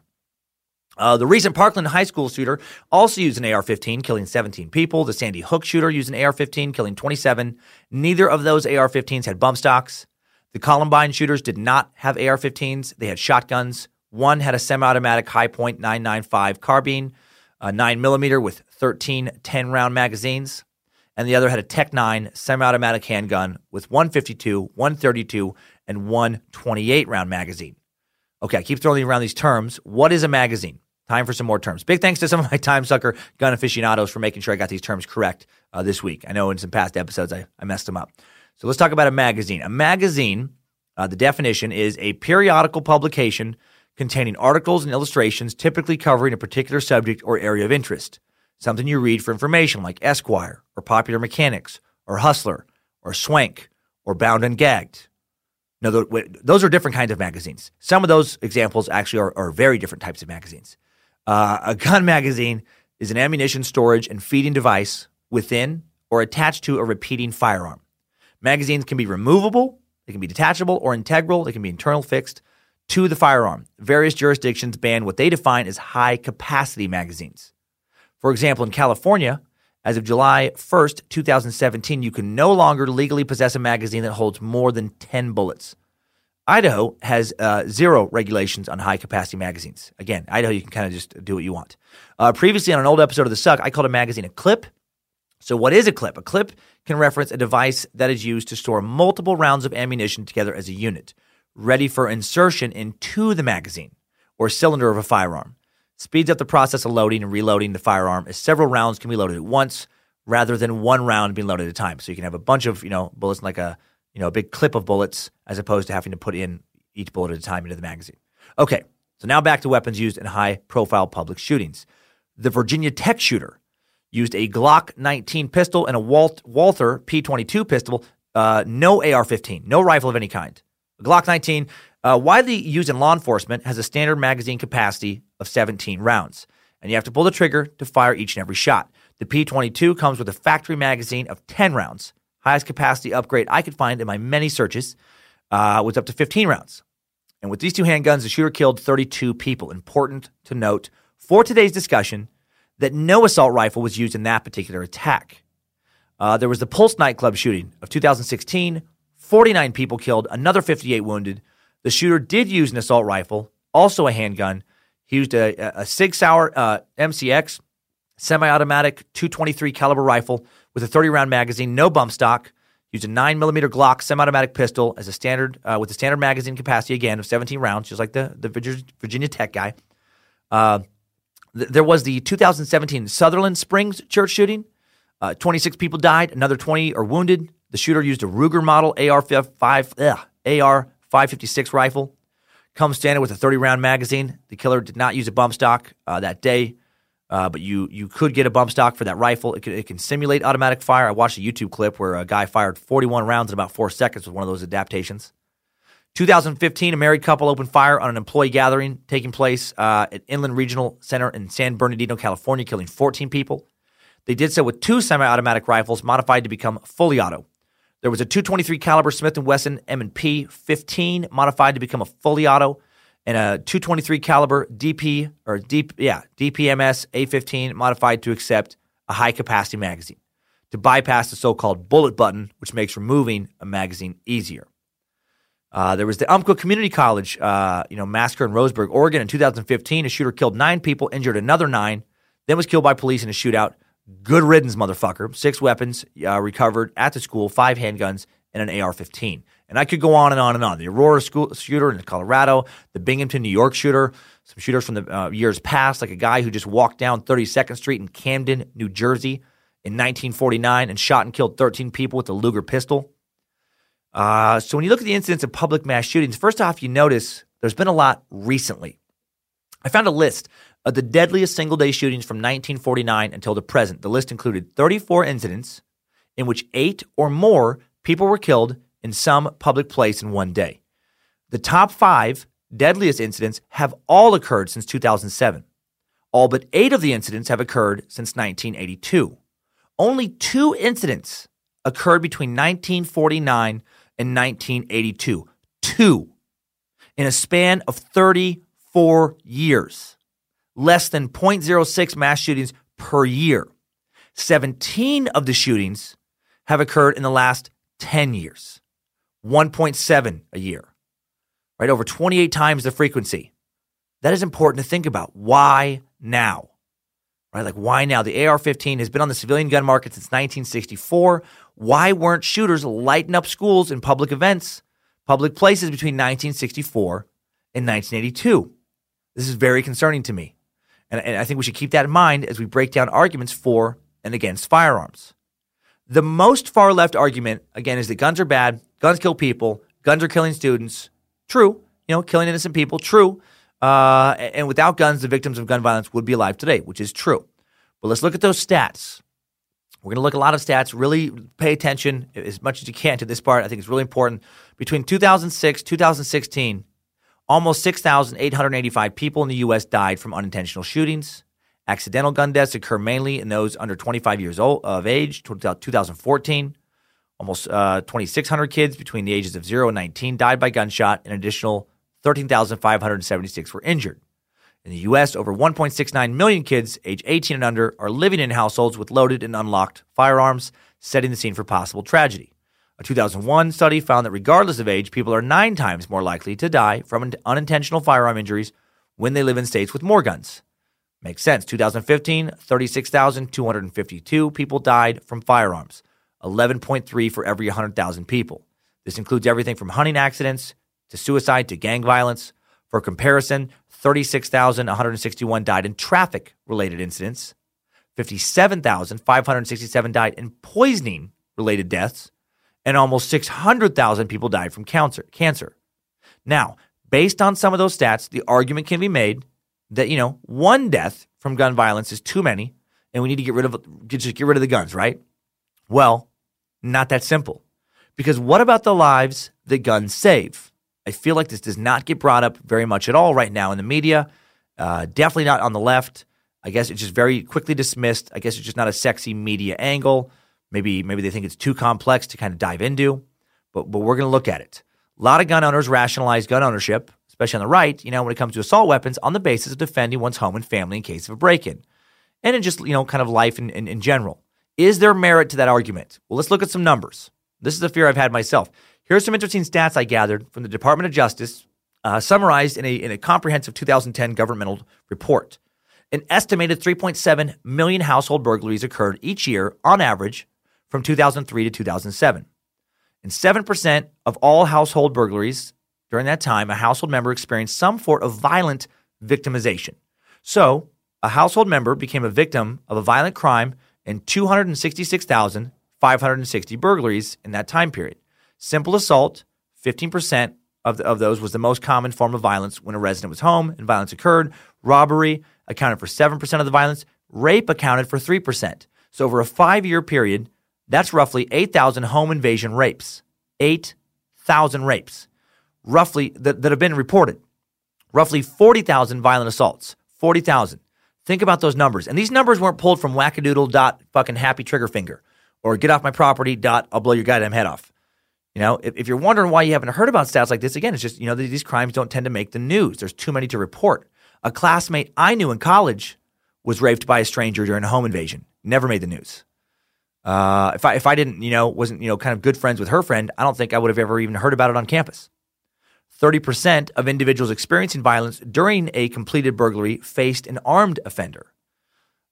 The recent Parkland High School shooter also used an AR-15, killing 17 people. The Sandy Hook shooter used an AR-15, killing 27. Neither of those AR-15s had bump stocks. The Columbine shooters did not have AR-15s. They had shotguns. One had a semi-automatic Hi-Point 995 carbine, a 9mm with 13 10-round magazines. And the other had a Tech-9 semi-automatic handgun with 152, 132, and 128-round magazine. Okay, I keep throwing around these terms. What is a magazine? Time for some more terms. Big thanks to some of my Time Sucker gun aficionados for making sure I got these terms correct this week. I know in some past episodes I messed them up. So let's talk about a magazine. A magazine, the definition is a periodical publication containing articles and illustrations typically covering a particular subject or area of interest. Something you read for information like Esquire or Popular Mechanics or Hustler or Swank or Bound and Gagged. No, those are different kinds of magazines. Some of those examples actually are very different types of magazines. A gun magazine is an ammunition storage and feeding device within or attached to a repeating firearm. Magazines can be removable, they can be detachable or integral, they can be internal fixed to the firearm. Various jurisdictions ban what they define as high-capacity magazines. For example, in California, as of July 1st, 2017, you can no longer legally possess a magazine that holds more than 10 bullets. Idaho has 0 regulations on high-capacity magazines. Again, Idaho, you can kind of just do what you want. Previously, on an old episode of The Suck, I called a magazine a clip. So what is a clip? A clip can reference a device that is used to store multiple rounds of ammunition together as a unit, ready for insertion into the magazine or cylinder of a firearm. Speeds up the process of loading and reloading the firearm as several rounds can be loaded at once rather than one round being loaded at a time. So you can have a bunch of, bullets in like a big clip of bullets as opposed to having to put in each bullet at a time into the magazine. Okay, so now back to weapons used in high-profile public shootings. The Virginia Tech shooter used a Glock 19 pistol and a Walther P22 pistol, no AR-15, no rifle of any kind. A Glock 19, widely used in law enforcement, has a standard magazine capacity of 17 rounds, and you have to pull the trigger to fire each and every shot. The P22 comes with a factory magazine of 10 rounds. Highest capacity upgrade I could find in my many searches was up to 15 rounds. And with these two handguns, the shooter killed 32 people. Important to note for today's discussion that no assault rifle was used in that particular attack. There was the Pulse nightclub shooting of 2016, 49 people killed, another 58 wounded. The shooter did use an assault rifle, also a handgun. He used a Sig Sauer MCX semi-automatic .223 caliber rifle with a 30-round magazine, no bump stock. Used a 9mm Glock semi-automatic pistol as a standard with a standard magazine capacity again of 17 rounds, just like the Virginia Tech guy. There was the 2017 Sutherland Springs church shooting. 26 people died, another 20 are wounded. The shooter used a Ruger model AR-556 rifle. Comes standard with a 30-round magazine. The killer did not use a bump stock that day, but you could get a bump stock for that rifle. It can simulate automatic fire. I watched a YouTube clip where a guy fired 41 rounds in about 4 seconds with one of those adaptations. 2015, a married couple opened fire on an employee gathering taking place at Inland Regional Center in San Bernardino, California, killing 14 people. They did so with 2 semi-automatic rifles modified to become fully auto. There was a .223 caliber Smith & Wesson M&P 15 modified to become a fully auto, and a .223 caliber DPMS A15 modified to accept a high-capacity magazine to bypass the so-called bullet button, which makes removing a magazine easier. There was the Umpqua Community College massacre in Roseburg, Oregon in 2015. A shooter killed 9 people, injured another 9, then was killed by police in a shootout. Good riddance, motherfucker. 6 weapons recovered at the school, 5 handguns, and an AR-15. And I could go on and on and on. The Aurora shooter in Colorado, the Binghamton, New York shooter, some shooters from the years past, like a guy who just walked down 32nd Street in Camden, New Jersey in 1949 and shot and killed 13 people with a Luger pistol. So when you look at the incidents of public mass shootings, first off, you notice there's been a lot recently. I found a list of the deadliest single-day shootings from 1949 until the present. The list included 34 incidents in which 8 or more people were killed in some public place in one day. The top 5 deadliest incidents have all occurred since 2007. All but 8 of the incidents have occurred since 1982. Only 2 incidents occurred between 1949 and 1982. 2 in a span of 34 years. Less than 0.06 mass shootings per year. 17 of the shootings have occurred in the last 10 years. 1.7 a year. Right, over 28 times the frequency. That is important to think about. Why now? Right, like why now? The AR-15 has been on the civilian gun market since 1964. Why weren't shooters lighting up schools and public events, public places between 1964 and 1982? This is very concerning to me. And I think we should keep that in mind as we break down arguments for and against firearms. The most far-left argument, again, is that guns are bad, guns kill people, guns are killing students. True. Killing innocent people. True. And without guns, the victims of gun violence would be alive today, which is true. But let's look at those stats. We're going to look at a lot of stats. Really pay attention as much as you can to this part. I think it's really important. Between 2006 and 2016, almost 6,885 people in the U.S. died from unintentional shootings. Accidental gun deaths occur mainly in those under 25 years of age. 2014, almost 2,600 kids between the ages of 0 and 19 died by gunshot. An additional 13,576 were injured. In the U.S., over 1.69 million kids age 18 and under are living in households with loaded and unlocked firearms, setting the scene for possible tragedy. A 2001 study found that regardless of age, people are 9 times more likely to die from unintentional firearm injuries when they live in states with more guns. Makes sense. 2015, 36,252 people died from firearms, 11.3 for every 100,000 people. This includes everything from hunting accidents to suicide to gang violence. For comparison, 36,161 died in traffic-related incidents, 57,567 died in poisoning-related deaths, and almost 600,000 people died from cancer. Now, based on some of those stats, the argument can be made that, one death from gun violence is too many, and we need to get rid of the guns, right? Well, not that simple. Because what about the lives that guns save? I feel like this does not get brought up very much at all right now in the media. Definitely not on the left. I guess it's just very quickly dismissed. I guess it's just not a sexy media angle. Maybe they think it's too complex to kind of dive into. But we're going to look at it. A lot of gun owners rationalize gun ownership, especially on the right, when it comes to assault weapons, on the basis of defending one's home and family in case of a break-in. And in just, kind of life in general. Is there merit to that argument? Well, let's look at some numbers. This is a fear I've had myself. Here's some interesting stats I gathered from the Department of Justice, summarized in a comprehensive 2010 governmental report. An estimated 3.7 million household burglaries occurred each year, on average, from 2003 to 2007. And 7% of all household burglaries during that time, a household member experienced some form of violent victimization. So, a household member became a victim of a violent crime in 266,560 burglaries in that time period. Simple assault, 15% of those was the most common form of violence when a resident was home and violence occurred. Robbery accounted for 7% of the violence. Rape accounted for 3%. So over a 5-year period, that's roughly 8,000 home invasion rapes. 8,000 rapes, roughly, that have been reported. Roughly 40,000 violent assaults. 40,000. Think about those numbers. And these numbers weren't pulled from wackadoodle.fucking-happy-trigger-finger or get-off-my-property. I'll blow your goddamn head off. If you're wondering why you haven't heard about stats like this, again, it's just, these crimes don't tend to make the news. There's too many to report. A classmate I knew in college was raped by a stranger during a home invasion. Never made the news. If I didn't, wasn't, kind of good friends with her friend, I don't think I would have ever even heard about it on campus. 30% of individuals experiencing violence during a completed burglary faced an armed offender.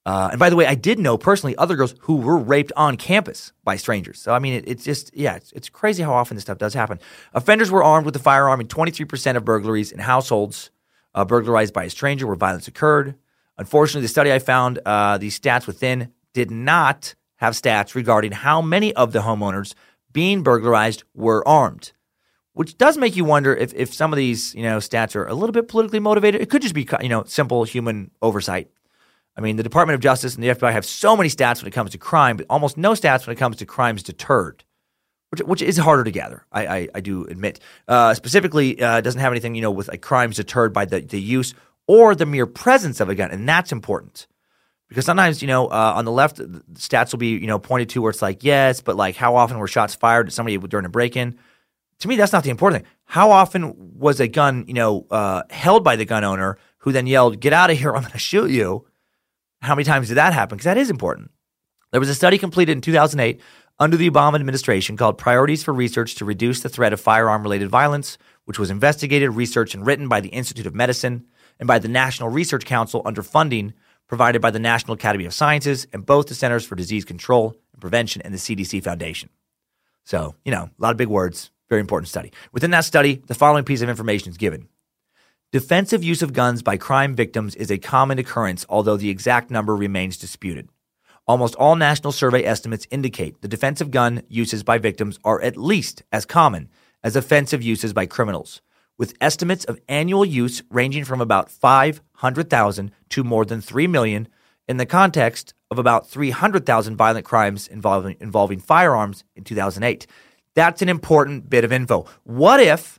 And by the way, I did know personally other girls who were raped on campus by strangers. So, I mean, it's just, it's crazy how often this stuff does happen. Offenders were armed with a firearm in 23% of burglaries in households burglarized by a stranger where violence occurred. Unfortunately, the study I found, these stats within did not have stats regarding how many of the homeowners being burglarized were armed, which does make you wonder if some of these, stats are a little bit politically motivated. It could just be, simple human oversight. I mean, the Department of Justice and the FBI have so many stats when it comes to crime, but almost no stats when it comes to crimes deterred, which is harder to gather, I do admit. Specifically, doesn't have anything, with like crimes deterred by the use or the mere presence of a gun, and that's important. Because sometimes, on the left, the stats will be, pointed to where it's like, yes, but like how often were shots fired at somebody during a break-in? To me, that's not the important thing. How often was a gun, held by the gun owner who then yelled, "Get out of here, I'm going to shoot you"? How many times did that happen? Because that is important. There was a study completed in 2008 under the Obama administration called Priorities for Research to Reduce the Threat of Firearm-Related Violence, which was investigated, researched, and written by the Institute of Medicine and by the National Research Council under funding provided by the National Academy of Sciences and both the Centers for Disease Control and Prevention and the CDC Foundation. So, a lot of big words, very important study. Within that study, the following piece of information is given. Defensive use of guns by crime victims is a common occurrence, although the exact number remains disputed. Almost all national survey estimates indicate the defensive gun uses by victims are at least as common as offensive uses by criminals, with estimates of annual use ranging from about 500,000 to more than 3 million in the context of about 300,000 violent crimes involving firearms in 2008. That's an important bit of info. What if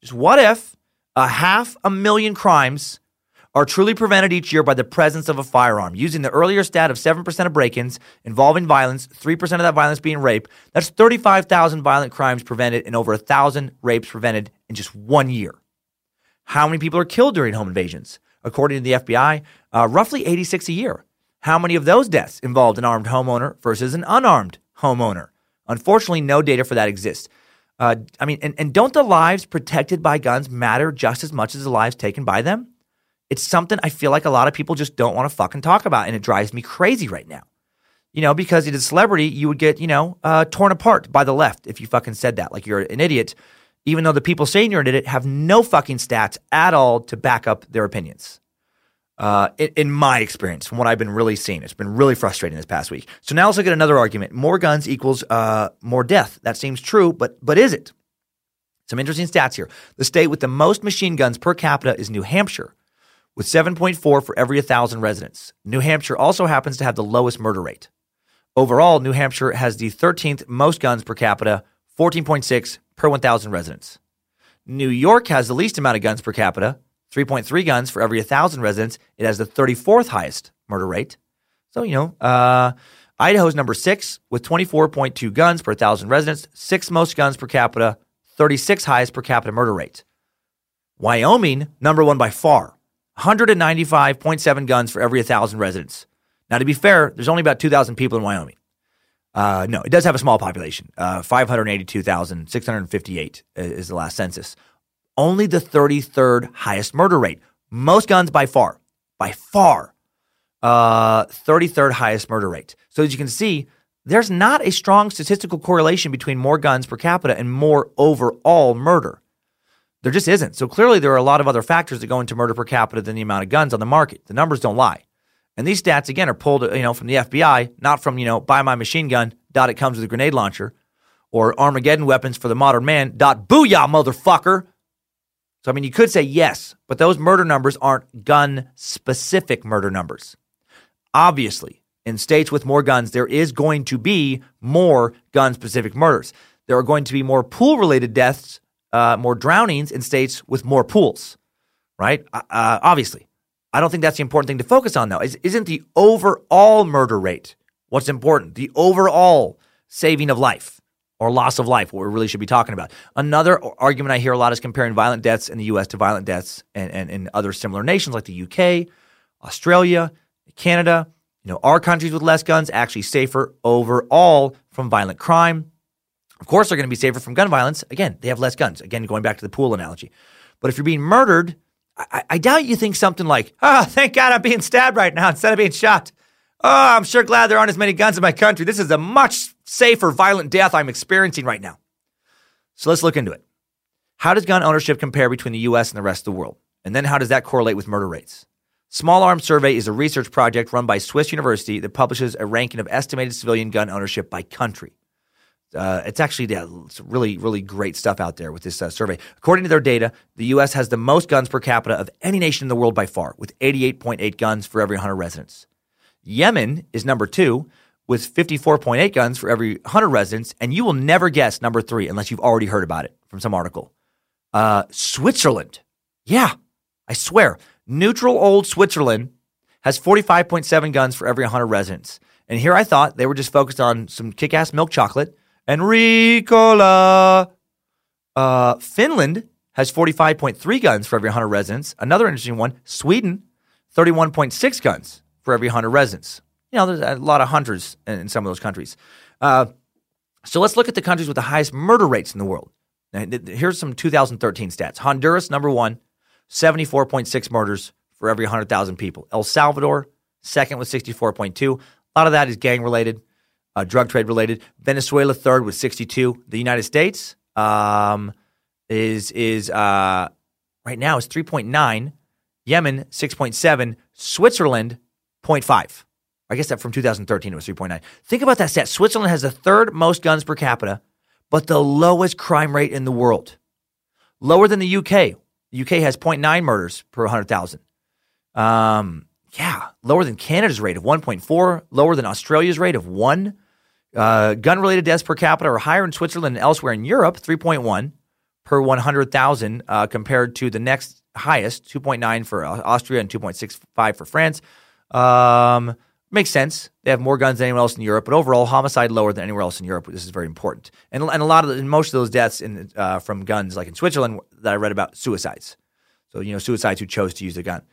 500,000 crimes are truly prevented each year by the presence of a firearm? Using the earlier stat of 7% of break-ins involving violence, 3% of that violence being rape, that's 35,000 violent crimes prevented and over 1,000 rapes prevented in just 1 year. How many people are killed during home invasions? According to the FBI, roughly 86 a year. How many of those deaths involved an armed homeowner versus an unarmed homeowner? Unfortunately, no data for that exists. And don't the lives protected by guns matter just as much as the lives taken by them? It's something I feel like a lot of people just don't want to fucking talk about, and it drives me crazy right now. Because as a celebrity, you would get, torn apart by the left if you fucking said that, like you're an idiot, even though the people saying you're an idiot have no fucking stats at all to back up their opinions. In my experience, from what I've been really seeing, it's been really frustrating this past week. So now let's look at another argument. More guns equals more death. That seems true, but is it? Some interesting stats here. The state with the most machine guns per capita is New Hampshire, with 7.4 for every 1,000 residents. New Hampshire also happens to have the lowest murder rate. Overall, New Hampshire has the 13th most guns per capita, 14.6 per 1,000 residents. New York has the least amount of guns per capita, 3.3 guns for every 1,000 residents. It has the 34th highest murder rate. So, Idaho's number 6 with 24.2 guns per 1,000 residents, 6th most guns per capita, 36th highest per capita murder rate. Wyoming, number 1 by far, 195.7 guns for every 1,000 residents. Now, to be fair, there's only about 2,000 people in Wyoming. No, it does have a small population. 582,658 is the last census. Only the 33rd highest murder rate. Most guns by far. 33rd highest murder rate. So as you can see, there's not a strong statistical correlation between more guns per capita and more overall murder. There just isn't. So clearly there are a lot of other factors that go into murder per capita than the amount of guns on the market. The numbers don't lie. And these stats, again, are pulled, from the FBI, not from, buy my machine gun, it comes with a grenade launcher, or Armageddon weapons for the modern man, booyah, motherfucker. So, you could say yes, but those murder numbers aren't gun-specific murder numbers. Obviously, in states with more guns, there is going to be more gun-specific murders. There are going to be more pool-related deaths, more drownings in states with more pools, right? Obviously. I don't think that's the important thing to focus on, though. Isn't the overall murder rate what's important? The overall saving of life or loss of life, what we really should be talking about. Another argument I hear a lot is comparing violent deaths in the U.S. to violent deaths in other similar nations like the U.K., Australia, Canada. Our countries with less guns actually safer overall from violent crime. Of course, they're going to be safer from gun violence. Again, they have less guns. Again, going back to the pool analogy. But if you're being murdered, I doubt you think something like, thank God I'm being stabbed right now instead of being shot. Oh, I'm sure glad there aren't as many guns in my country. This is a much safer, violent death I'm experiencing right now. So let's look into it. How does gun ownership compare between the U.S. and the rest of the world? And then how does that correlate with murder rates? Small Arms Survey is a research project run by Swiss University that publishes a ranking of estimated civilian gun ownership by country. It's actually it's really, really great stuff out there with this survey. According to their data, the U.S. has the most guns per capita of any nation in the world by far, with 88.8 guns for every 100 residents. Yemen is number 2 with 54.8 guns for every 100 residents, and you will never guess number 3 unless you've already heard about it from some article. Switzerland. Yeah, I swear. Neutral old Switzerland has 45.7 guns for every 100 residents. And here I thought they were just focused on some kick-ass milk chocolate. And Ricola. Finland has 45.3 guns for every 100 residents. Another interesting one, Sweden, 31.6 guns for every 100 residents. You know, there's a lot of hunters in some of those countries. So let's look at the countries with the highest murder rates in the world. Now, here's some 2013 stats. Honduras, number 1, 74.6 murders for every 100,000 people. El Salvador, second with 64.2. A lot of that is gang-related, drug trade-related. Venezuela, third with 62. The United States is right now is 3.9. Yemen, 6.7. Switzerland, 0.5. I guess that from 2013 it was 3.9. Think about that stat. Switzerland has the third most guns per capita, but the lowest crime rate in the world. Lower than the UK. The UK has 0.9 murders per 100,000. Lower than Canada's rate of 1.4, lower than Australia's rate of 1. Gun-related deaths per capita are higher in Switzerland and elsewhere in Europe, 3.1 per 100,000, compared to the next highest, 2.9 for Austria and 2.65 for France. Makes sense. They have more guns than anyone else in Europe, but overall, homicide lower than anywhere else in Europe. This is very important. And most of those deaths from guns, like in Switzerland, that I read about, suicides. So, suicides who chose to use a gun.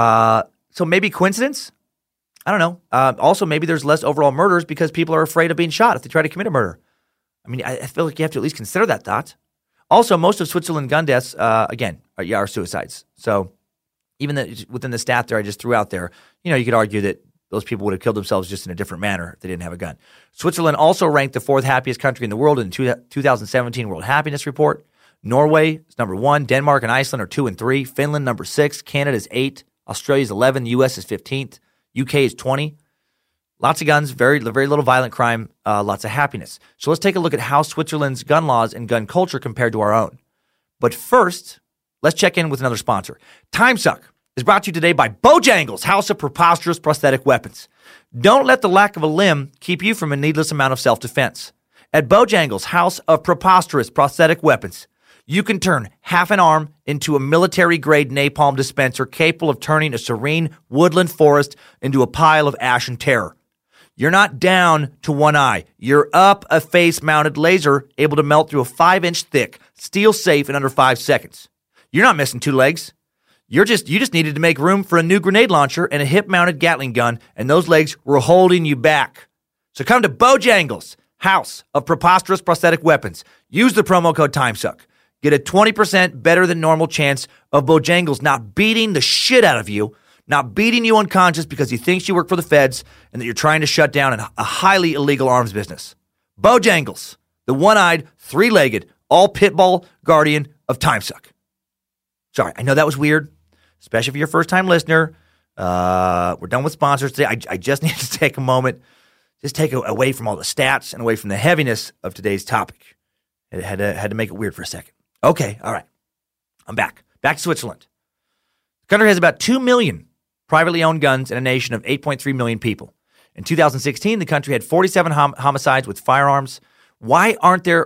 So maybe coincidence? I don't know. Also, maybe there's less overall murders because people are afraid of being shot if they try to commit a murder. I mean, I feel like you have to at least consider that thought. Also, most of Switzerland gun deaths, again, are suicides. So even within the stat there I just threw out there, you could argue that those people would have killed themselves just in a different manner if they didn't have a gun. Switzerland also ranked the 4th happiest country in the world in the 2017 World Happiness Report. Norway is number 1. Denmark and Iceland are 2 and 3. Finland, number 6. Canada is 8. Australia is 11. The U.S. is 15th. UK is 20. Lots of guns, very, very little violent crime, lots of happiness. So let's take a look at how Switzerland's gun laws and gun culture compared to our own. But first, let's check in with another sponsor. TimeSuck is brought to you today by Bojangles, House of Preposterous Prosthetic Weapons. Don't let the lack of a limb keep you from a needless amount of self-defense. At Bojangles, House of Preposterous Prosthetic Weapons, you can turn half an arm into a military-grade napalm dispenser capable of turning a serene woodland forest into a pile of ash and terror. You're not down to one eye. You're up a face-mounted laser able to melt through a 5-inch thick steel safe in under 5 seconds. You're not missing 2 legs. You just needed to make room for a new grenade launcher and a hip-mounted Gatling gun, and those legs were holding you back. So come to Bojangles, House of Preposterous Prosthetic Weapons. Use the promo code TIMESUCK. Get a 20% better than normal chance of Bojangles not beating the shit out of you, not beating you unconscious because he thinks you work for the feds and that you're trying to shut down a highly illegal arms business. Bojangles, the one-eyed, 3-legged, all pitbull guardian of TimeSuck. Sorry, I know that was weird, especially if you're a first-time listener. We're done with sponsors today. I just need to take a moment, just take away from all the stats and away from the heaviness of today's topic. It had to make it weird for a second. Okay, all right. I'm back. Back to Switzerland. The country has about 2 million privately owned guns in a nation of 8.3 million people. In 2016, the country had 47 homicides with firearms. Why aren't there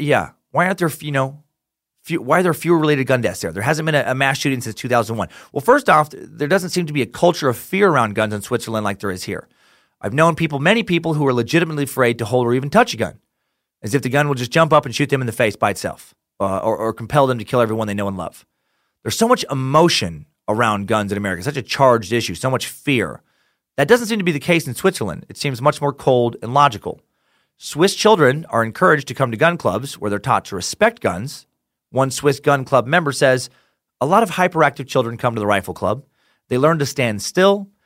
fewer related gun deaths there? There hasn't been a mass shooting since 2001. Well, first off, there doesn't seem to be a culture of fear around guns in Switzerland like there is here. I've known many people who are legitimately afraid to hold or even touch a gun, as if the gun will just jump up and shoot them in the face by itself, or compel them to kill everyone they know and love. There's so much emotion around guns in America, such a charged issue, so much fear. That doesn't seem to be the case in Switzerland. It seems much more cold and logical. Swiss children are encouraged to come to gun clubs where they're taught to respect guns. One Swiss gun club member says, a lot of hyperactive children come to the rifle club. They learn to stand still,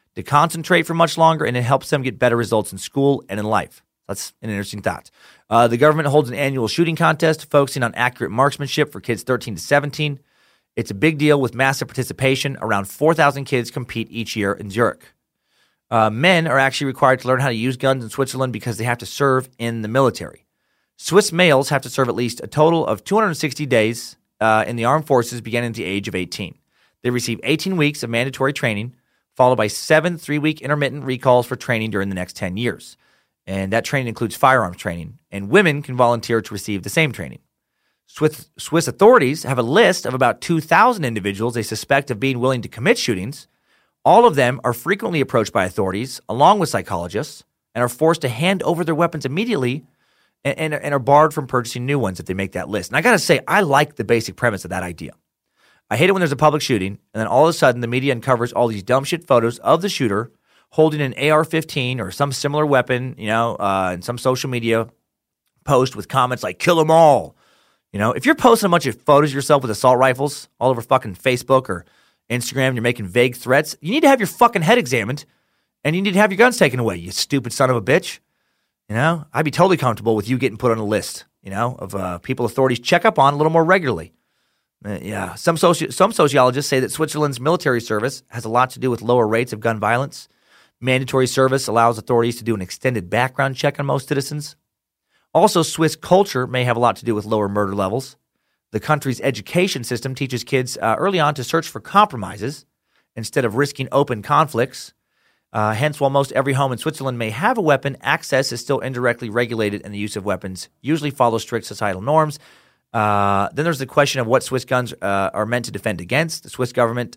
to concentrate for much longer, and it helps them get better results in school and in life. That's an interesting thought. The government holds an annual shooting contest focusing on accurate marksmanship for kids 13 to 17. It's a big deal with massive participation. Around 4,000 kids compete each year in Zurich. Men are actually required to learn how to use guns in Switzerland because they have to serve in the military. Swiss males have to serve at least a total of 260 days in the armed forces beginning at the age of 18. They receive 18 weeks of mandatory training, followed by 7 3-week intermittent recalls for training during the next 10 years. And that training includes firearms training, and women can volunteer to receive the same training. Swiss authorities have a list of about 2,000 individuals they suspect of being willing to commit shootings. All of them are frequently approached by authorities, along with psychologists, and are forced to hand over their weapons immediately and are barred from purchasing new ones if they make that list. And I got to say, I like the basic premise of that idea. I hate it when there's a public shooting, and then all of a sudden the media uncovers all these dumb shit photos of the shooter holding an AR-15 or some similar weapon, in some social media post with comments like, kill them all. If you're posting a bunch of photos of yourself with assault rifles all over fucking Facebook or Instagram, you're making vague threats, you need to have your fucking head examined, and you need to have your guns taken away, you stupid son of a bitch. I'd be totally comfortable with you getting put on a list, of people authorities check up on a little more regularly. Some sociologists say that Switzerland's military service has a lot to do with lower rates of gun violence. Mandatory service allows authorities to do an extended background check on most citizens. Also, Swiss culture may have a lot to do with lower murder levels. The country's education system teaches kids early on to search for compromises instead of risking open conflicts. Hence, while most every home in Switzerland may have a weapon, access is still indirectly regulated, and the use of weapons usually follows strict societal norms. Then there's the question of what Swiss guns are meant to defend against. The Swiss government,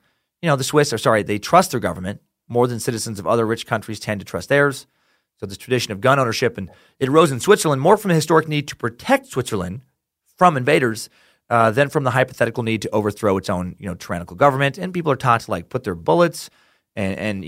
they trust their government more than citizens of other rich countries tend to trust theirs. So this tradition of gun ownership, and it arose in Switzerland more from a historic need to protect Switzerland from invaders than from the hypothetical need to overthrow its own, tyrannical government. And people are taught to put their bullets and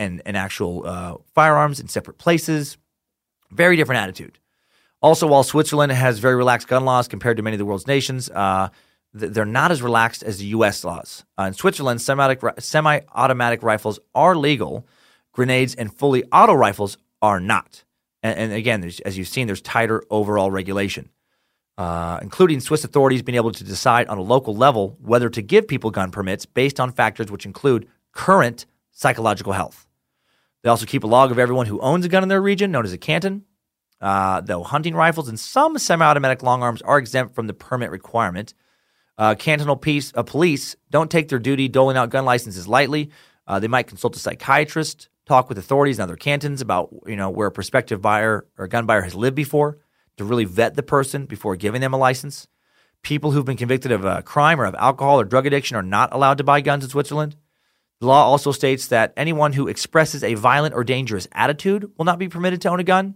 actual firearms in separate places. Very different attitude. Also, while Switzerland has very relaxed gun laws compared to many of the world's nations, they're not as relaxed as the U.S. laws. In Switzerland, semi-automatic rifles are legal. Grenades and fully auto rifles are not. And again, as you've seen, there's tighter overall regulation, including Swiss authorities being able to decide on a local level whether to give people gun permits based on factors which include current psychological health. They also keep a log of everyone who owns a gun in their region, known as a canton. Though hunting rifles and some semi-automatic long arms are exempt from the permit requirement. Cantonal police don't take their duty doling out gun licenses lightly. They might consult a psychiatrist, talk with authorities in other cantons about where a prospective buyer or gun buyer has lived before to really vet the person before giving them a license. People who've been convicted of a crime or of alcohol or drug addiction are not allowed to buy guns in Switzerland. The law also states that anyone who expresses a violent or dangerous attitude will not be permitted to own a gun.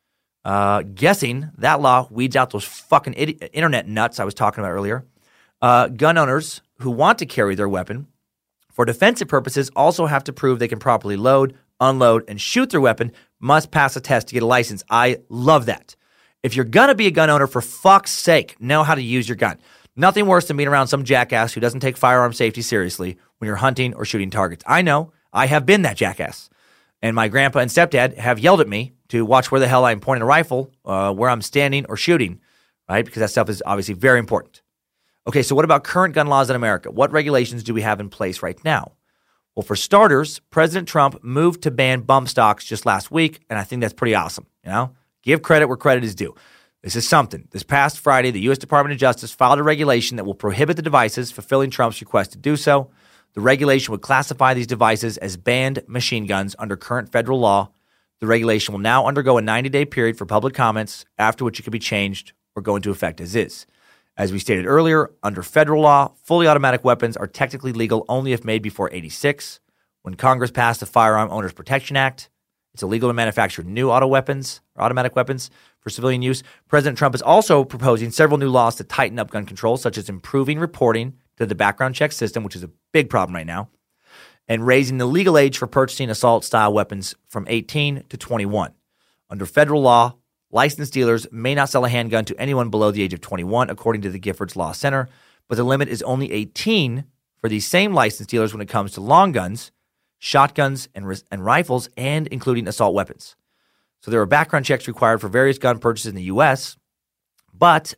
Guessing that law weeds out those fucking internet nuts I was talking about earlier. Gun owners who want to carry their weapon for defensive purposes also have to prove they can properly load, unload, and shoot their weapon, must pass a test to get a license. I love that. If you're going to be a gun owner, for fuck's sake, know how to use your gun. Nothing worse than being around some jackass who doesn't take firearm safety seriously when you're hunting or shooting targets. I know. I have been that jackass. And my grandpa and stepdad have yelled at me to watch where the hell I'm pointing a rifle, where I'm standing or shooting, right? Because that stuff is obviously very important. Okay, so what about current gun laws in America? What regulations do we have in place right now? Well, for starters, President Trump moved to ban bump stocks just last week, and I think that's pretty awesome. Give credit where credit is due. This is something. This past Friday, the U.S. Department of Justice filed a regulation that will prohibit the devices fulfilling Trump's request to do so. The regulation would classify these devices as banned machine guns under current federal law. The regulation will now undergo a 90-day period for public comments, after which it could be changed or go into effect as is. As we stated earlier, under federal law, fully automatic weapons are technically legal only if made before 1986. When Congress passed the Firearm Owners Protection Act, it's illegal to manufacture new automatic weapons for civilian use. President Trump is also proposing several new laws to tighten up gun control, such as improving reporting to the background check system, which is a big problem right now, and raising the legal age for purchasing assault-style weapons from 18 to 21. Under federal law, licensed dealers may not sell a handgun to anyone below the age of 21, according to the Giffords Law Center, but the limit is only 18 for these same licensed dealers when it comes to long guns. shotguns and rifles, and including assault weapons. So there are background checks required for various gun purchases in the U.S., but,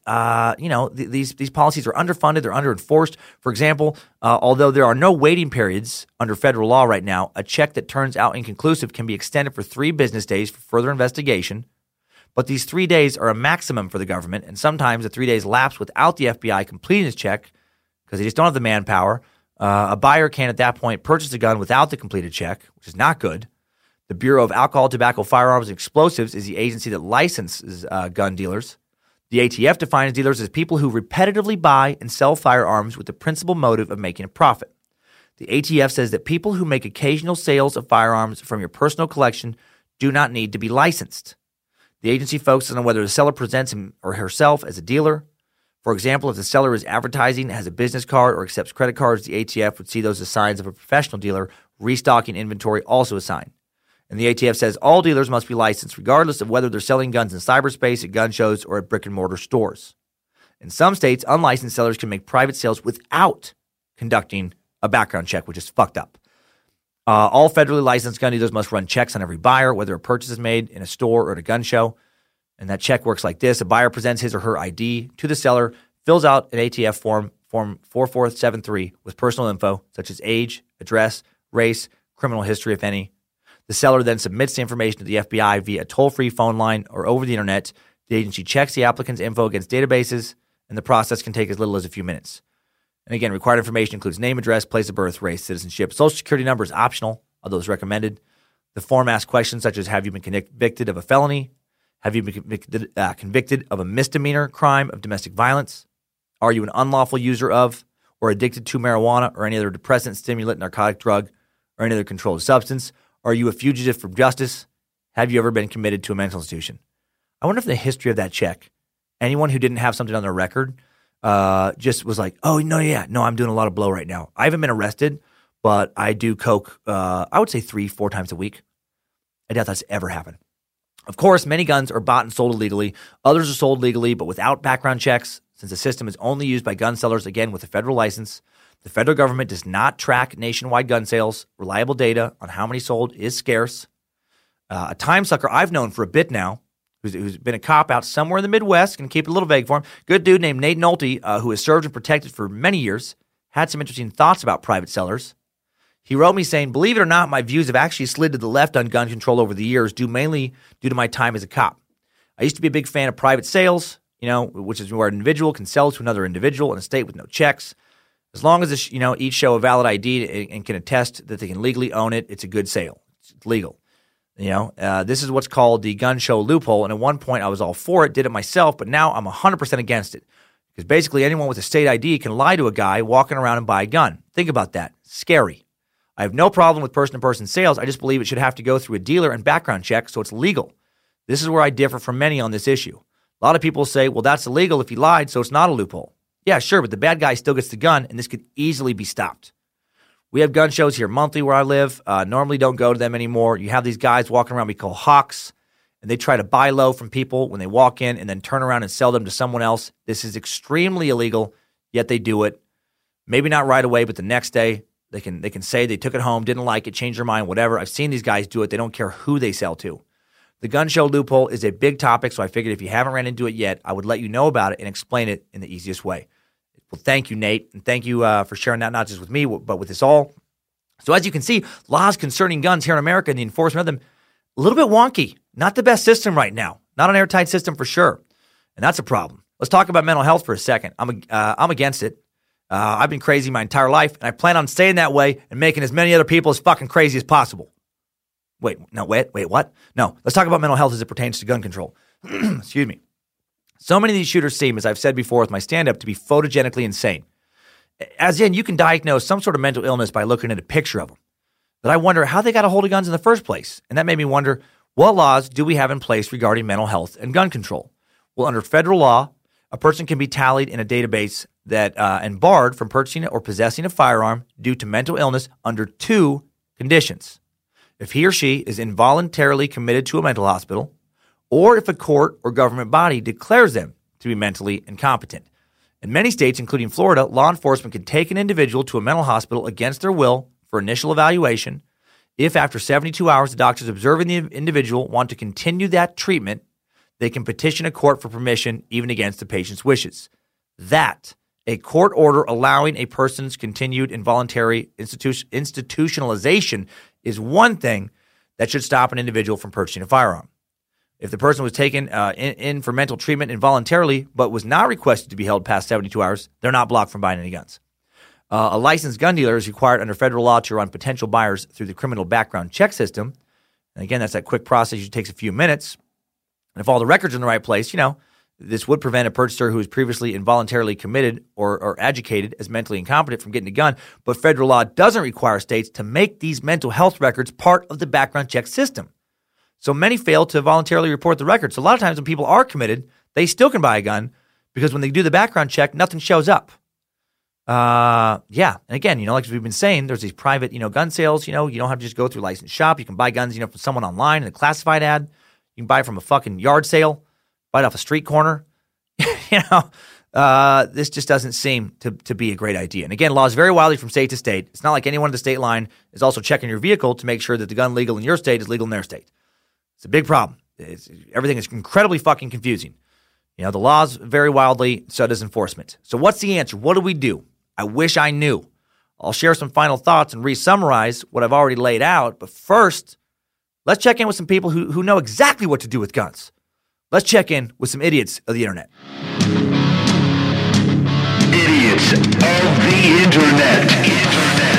these policies are underfunded. They're underenforced. For example, although there are no waiting periods under federal law right now, a check that turns out inconclusive can be extended for 3 business days for further investigation. But these 3 days are a maximum for the government, and sometimes the 3 days lapse without the FBI completing his check because they just don't have the manpower. A buyer can at that point purchase a gun without the completed check, which is not good. The Bureau of Alcohol, Tobacco, Firearms, and Explosives is the agency that licenses gun dealers. The ATF defines dealers as people who repetitively buy and sell firearms with the principal motive of making a profit. The ATF says that people who make occasional sales of firearms from your personal collection do not need to be licensed. The agency focuses on whether the seller presents him or herself as a dealer. For example, if the seller is advertising, has a business card, or accepts credit cards, the ATF would see those as signs of a professional dealer. Restocking inventory also a sign. And the ATF says all dealers must be licensed regardless of whether they're selling guns in cyberspace, at gun shows, or at brick-and-mortar stores. In some states, unlicensed sellers can make private sales without conducting a background check, which is fucked up. All federally licensed gun dealers must run checks on every buyer, whether a purchase is made in a store or at a gun show. And that check works like this. A buyer presents his or her ID to the seller, fills out an ATF form 4473 with personal info such as age, address, race, criminal history, if any. The seller then submits the information to the FBI via a toll-free phone line or over the internet. The agency checks the applicant's info against databases, and the process can take as little as a few minutes. And again, required information includes name, address, place of birth, race, citizenship. Social security number is optional, although it's recommended. The form asks questions such as, have you been convicted of a felony? Have you been convicted of a misdemeanor crime of domestic violence? Are you an unlawful user of or addicted to marijuana or any other depressant, stimulant, narcotic drug, or any other controlled substance? Are you a fugitive from justice? Have you ever been committed to a mental institution? I wonder if in the history of that check, anyone who didn't have something on their record just was like, oh, no, I'm doing a lot of blow right now. I haven't been arrested, but I do coke, I would say 3-4 times a week. I doubt that's ever happened. Of course, many guns are bought and sold illegally. Others are sold legally, but without background checks, since the system is only used by gun sellers, again, with a federal license. The federal government does not track nationwide gun sales. Reliable data on how many sold is scarce. A time sucker I've known for a bit now, who's been a cop out somewhere in the Midwest, going to keep it a little vague for him, good dude named Nate Nolte, who has served and protected for many years, had some interesting thoughts about private sellers. He wrote me saying, believe it or not, my views have actually slid to the left on gun control over the years, mainly due to my time as a cop. I used to be a big fan of private sales, which is where an individual can sell to another individual in a state with no checks. As long as each show a valid ID and can attest that they can legally own it, it's a good sale. It's legal. This is what's called the gun show loophole. And at one point, I was all for it, did it myself, but now I'm 100% against it. Because basically, anyone with a state ID can lie to a guy walking around and buy a gun. Think about that. Scary. I have no problem with person-to-person sales. I just believe it should have to go through a dealer and background check so it's legal. This is where I differ from many on this issue. A lot of people say, well, that's illegal if he lied, so it's not a loophole. Yeah, sure, but the bad guy still gets the gun, and this could easily be stopped. We have gun shows here monthly where I live. Normally don't go to them anymore. You have these guys walking around we call hawks, and they try to buy low from people when they walk in and then turn around and sell them to someone else. This is extremely illegal, yet they do it. Maybe not right away, but the next day they can say they took it home, didn't like it, changed their mind, whatever. I've seen these guys do it. They don't care who they sell to. The gun show loophole is a big topic, so I figured if you haven't ran into it yet, I would let you know about it and explain it in the easiest way. Well, thank you, Nate, and thank you for sharing that, not just with me, but with us all. So as you can see, laws concerning guns here in America and the enforcement of them, a little bit wonky. Not the best system right now. Not an airtight system for sure. And that's a problem. Let's talk about mental health for a second. I'm against it. I've been crazy my entire life, and I plan on staying that way and making as many other people as fucking crazy as possible. Wait, what? No, let's talk about mental health as it pertains to gun control. Excuse me. So many of these shooters seem, as I've said before with my stand-up, to be photogenically insane. As in, you can diagnose some sort of mental illness by looking at a picture of them. But I wonder how they got a hold of guns in the first place. And that made me wonder, what laws do we have in place regarding mental health and gun control? Well, under federal law, a person can be tallied in a database that and barred from purchasing or possessing a firearm due to mental illness under 2 conditions. If he or she is involuntarily committed to a mental hospital, or if a court or government body declares them to be mentally incompetent. In many states, including Florida, law enforcement can take an individual to a mental hospital against their will for initial evaluation, If after 72 hours the doctors observing the individual want to continue that treatment, they can petition a court for permission even against the patient's wishes. That, a court order allowing a person's continued involuntary institutionalization, is one thing that should stop an individual from purchasing a firearm. If the person was taken in for mental treatment involuntarily but was not requested to be held past 72 hours, they're not blocked from buying any guns. A licensed gun dealer is required under federal law to run potential buyers through the criminal background check system. And again, that's that quick process. Usually takes a few minutes. And if all the records are in the right place, this would prevent a purchaser who was previously involuntarily committed or educated as mentally incompetent from getting a gun. But federal law doesn't require states to make these mental health records part of the background check system. So many fail to voluntarily report the records. So a lot of times when people are committed, they still can buy a gun because when they do the background check, nothing shows up. And again, like we've been saying, there's these private, gun sales. You don't have to just go through a licensed shop. You can buy guns, from someone online in a classified ad. You can buy it from a fucking yard sale, buy it off a street corner. This just doesn't seem to be a great idea. And again, laws vary wildly from state to state. It's not like anyone at the state line is also checking your vehicle to make sure that the gun legal in your state is legal in their state. It's a big problem. Everything is incredibly fucking confusing. The laws vary wildly, so does enforcement. So what's the answer? What do we do? I wish I knew. I'll share some final thoughts and re-summarize what I've already laid out. But first, let's check in with some people who know exactly what to do with guns. Let's check in with some idiots of the internet. Idiots of the internet.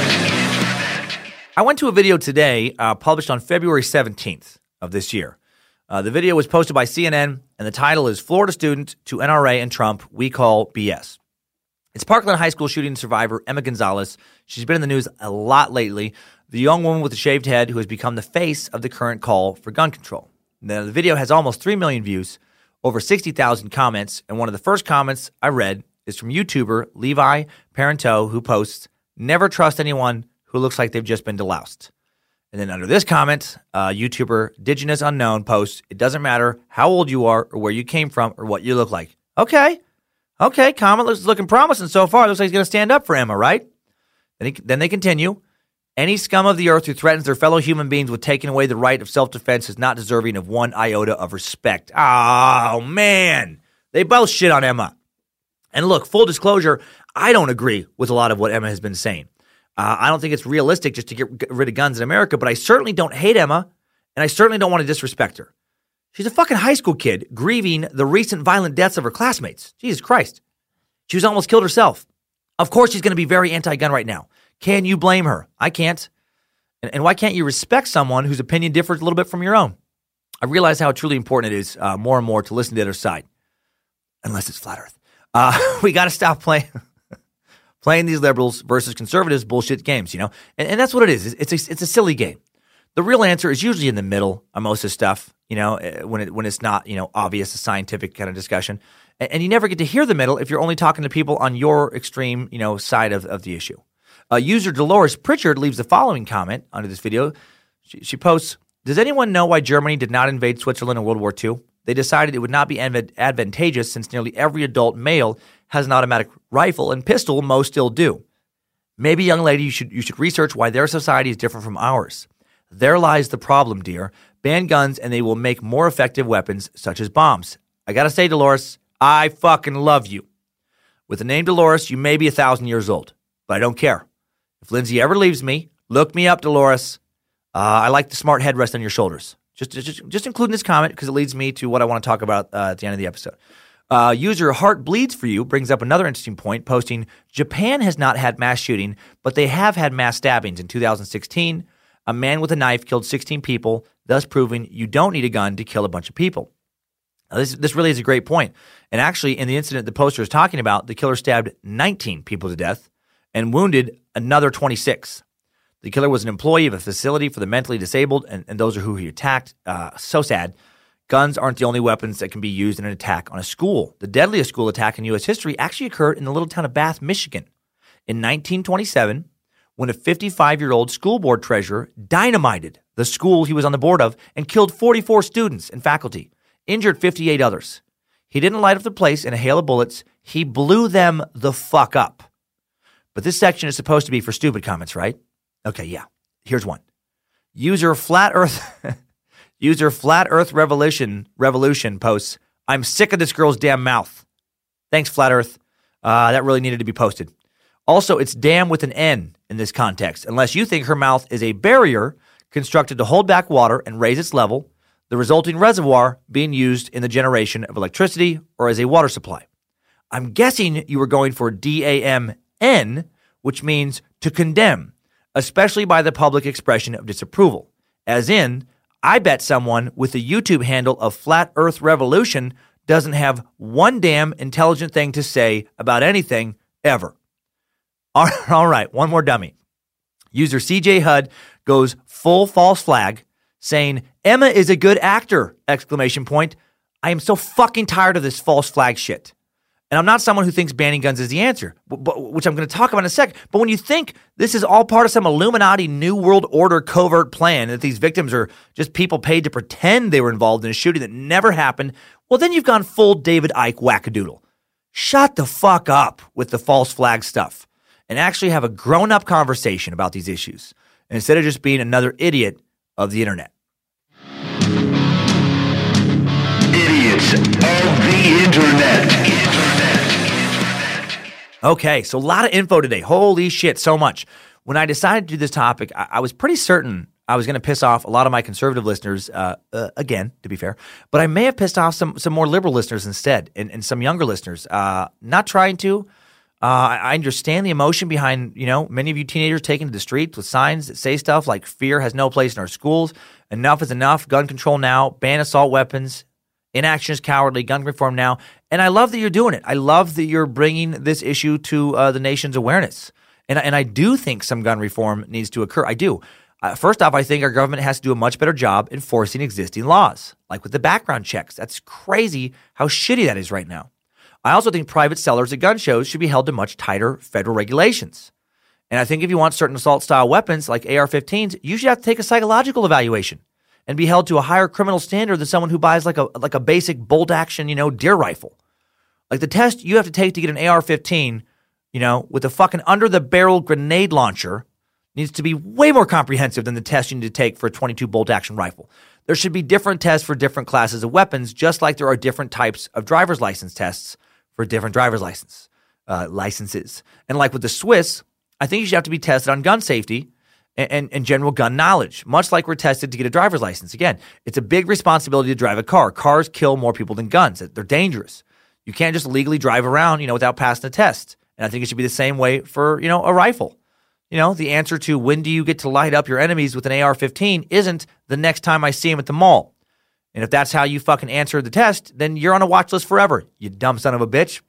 I went to a video today published on February 17th of this year. The video was posted by CNN, and the title is Florida Student to NRA and Trump, We Call BS. It's Parkland High School shooting survivor Emma Gonzalez. She's been in the news a lot lately. The young woman with the shaved head who has become the face of the current call for gun control. Now, the video has almost 3 million views, over 60,000 comments, and one of the first comments I read is from YouTuber Levi Parenteau, who posts, "Never trust anyone who looks like they've just been deloused." And then under this comment, YouTuber Diginous Unknown posts, "It doesn't matter how old you are or where you came from or what you look like." Okay, comment looks looking promising so far. Looks like he's going to stand up for Emma, right? Then they continue. "Any scum of the earth who threatens their fellow human beings with taking away the right of self-defense is not deserving of one iota of respect." Oh, man. They both shit on Emma. And look, full disclosure, I don't agree with a lot of what Emma has been saying. I don't think it's realistic just to get rid of guns in America, but I certainly don't hate Emma, and I certainly don't want to disrespect her. She's a fucking high school kid grieving the recent violent deaths of her classmates. Jesus Christ. She was almost killed herself. Of course she's going to be very anti-gun right now. Can you blame her? I can't. And why can't you respect someone whose opinion differs a little bit from your own? I realize how truly important it is more and more to listen to the other side. Unless it's flat earth. We got to stop playing these liberals versus conservatives bullshit games, And that's what it is. It's a silly game. The real answer is usually in the middle on most of this stuff, when it's not, obvious, a scientific kind of discussion. And you never get to hear the middle if you're only talking to people on your extreme, side of the issue. User Dolores Pritchard leaves the following comment under this video. She posts, "Does anyone know why Germany did not invade Switzerland in World War II? They decided it would not be advantageous since nearly every adult male has an automatic rifle and pistol, most still do. Maybe, young lady, you should research why their society is different from ours. There lies the problem, dear. Ban guns and they will make more effective weapons such as bombs." I gotta say, Dolores, I fucking love you. With the name Dolores, you may be 1,000 years old, but I don't care. If Lindsay ever leaves me, look me up, Dolores. I like the smart headrest on your shoulders. Just including this comment because it leads me to what I want to talk about at the end of the episode. User Heart Bleeds For You brings up another interesting point, posting, "Japan has not had mass shooting, but they have had mass stabbings. In 2016, a man with a knife killed 16 people, thus proving you don't need a gun to kill a bunch of people." Now, this really is a great point. And actually, in the incident the poster is talking about, the killer stabbed 19 people to death and wounded another 26. The killer was an employee of a facility for the mentally disabled, and those are who he attacked. So sad. Guns aren't the only weapons that can be used in an attack on a school. The deadliest school attack in U.S. history actually occurred in the little town of Bath, Michigan. In 1927, when a 55-year-old school board treasurer dynamited the school he was on the board of and killed 44 students and faculty, injured 58 others. He didn't light up the place in a hail of bullets. He blew them the fuck up. But this section is supposed to be for stupid comments, right? Okay, yeah. Here's one. User Flat Earth Revolution posts, I'm sick of this girl's damn mouth. Thanks, Flat Earth. That really needed to be posted. Also, it's damn with an N in this context, unless you think her mouth is a barrier constructed to hold back water and raise its level, the resulting reservoir being used in the generation of electricity or as a water supply. I'm guessing you were going for DAMN, which means to condemn, especially by the public expression of disapproval. As in, I bet someone with the YouTube handle of Flat Earth Revolution doesn't have one damn intelligent thing to say about anything ever. All right, one more dummy. User CJ HUD goes full false flag, saying, Emma is a good actor, ! I am so fucking tired of this false flag shit. And I'm not someone who thinks banning guns is the answer, which I'm going to talk about in a sec. But when you think this is all part of some Illuminati New World Order covert plan, that these victims are just people paid to pretend they were involved in a shooting that never happened, well, then you've gone full David Icke wackadoodle. Shut the fuck up with the false flag stuff and actually have a grown-up conversation about these issues instead of just being another idiot of the internet. Idiots of the internet. Okay, so a lot of info today. Holy shit, so much. When I decided to do this topic, I was pretty certain I was going to piss off a lot of my conservative listeners, again, to be fair. But I may have pissed off some more liberal listeners instead and some younger listeners. Not trying to. I understand the emotion behind, many of you teenagers taking to the streets with signs that say stuff like fear has no place in our schools, enough is enough, gun control now, ban assault weapons, inaction is cowardly, gun reform now. And I love that you're doing it. I love that you're bringing this issue to the nation's awareness. And I do think some gun reform needs to occur. I do. First off, I think our government has to do a much better job enforcing existing laws, like with the background checks. That's crazy how shitty that is right now. I also think private sellers at gun shows should be held to much tighter federal regulations. And I think if you want certain assault-style weapons like AR-15s, you should have to take a psychological evaluation and be held to a higher criminal standard than someone who buys like a basic bolt-action, deer rifle. Like the test you have to take to get an AR-15, with a fucking under-the-barrel grenade launcher needs to be way more comprehensive than the test you need to take for a .22 bolt-action rifle. There should be different tests for different classes of weapons, just like there are different types of driver's license tests for different driver's licenses. And like with the Swiss, I think you should have to be tested on gun safety and general gun knowledge, much like we're tested to get a driver's license. Again, it's a big responsibility to drive a car. Cars kill more people than guns. They're dangerous. You can't just legally drive around, without passing a test. And I think it should be the same way for, a rifle. The answer to when do you get to light up your enemies with an AR-15 isn't the next time I see him at the mall. And if that's how you fucking answer the test, then you're on a watch list forever, you dumb son of a bitch.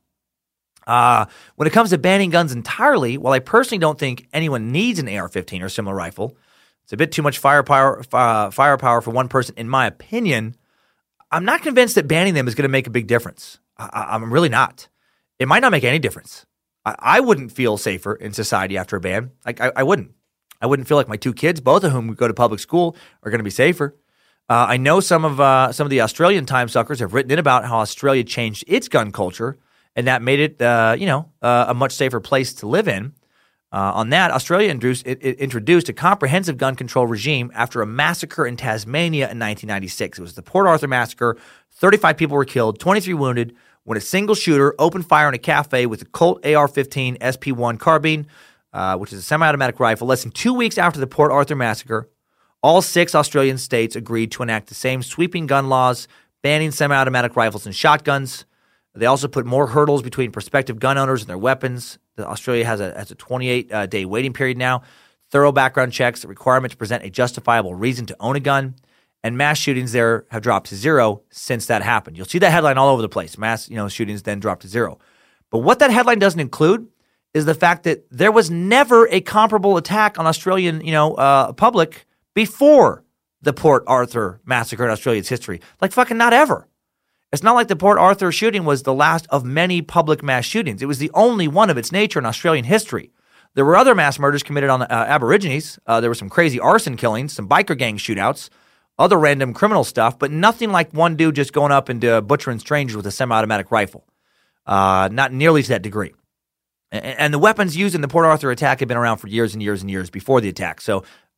When it comes to banning guns entirely, while I personally don't think anyone needs an AR-15 or similar rifle, it's a bit too much firepower for one person, in my opinion. I'm not convinced that banning them is going to make a big difference. I'm really not. It might not make any difference. I wouldn't feel safer in society after a ban. I wouldn't. I wouldn't feel like my two kids, both of whom go to public school, are going to be safer. I know some of the Australian time suckers have written in about how Australia changed its gun culture, and that made it, a much safer place to live in. On that, Australia introduced a comprehensive gun control regime after a massacre in Tasmania in 1996. It was the Port Arthur massacre. 35 people were killed, 23 wounded, when a single shooter opened fire in a cafe with a Colt AR-15 SP1 carbine, which is a semi-automatic rifle. Less than 2 weeks after the Port Arthur massacre, all 6 Australian states agreed to enact the same sweeping gun laws, banning semi-automatic rifles and shotguns. They also put more hurdles between prospective gun owners and their weapons. Australia has a 28-day waiting period now, thorough background checks, the requirement to present a justifiable reason to own a gun, and mass shootings there have dropped to 0 since that happened. You'll see that headline all over the place. Mass shootings then dropped to 0. But what that headline doesn't include is the fact that there was never a comparable attack on Australian public before the Port Arthur massacre in Australia's history. Like fucking not ever. It's not like the Port Arthur shooting was the last of many public mass shootings. It was the only one of its nature in Australian history. There were other mass murders committed on Aborigines. There were some crazy arson killings, some biker gang shootouts, other random criminal stuff, but nothing like one dude just going up and butchering strangers with a semi-automatic rifle. Not nearly to that degree. And the weapons used in the Port Arthur attack had been around for years and years and years before the attack. So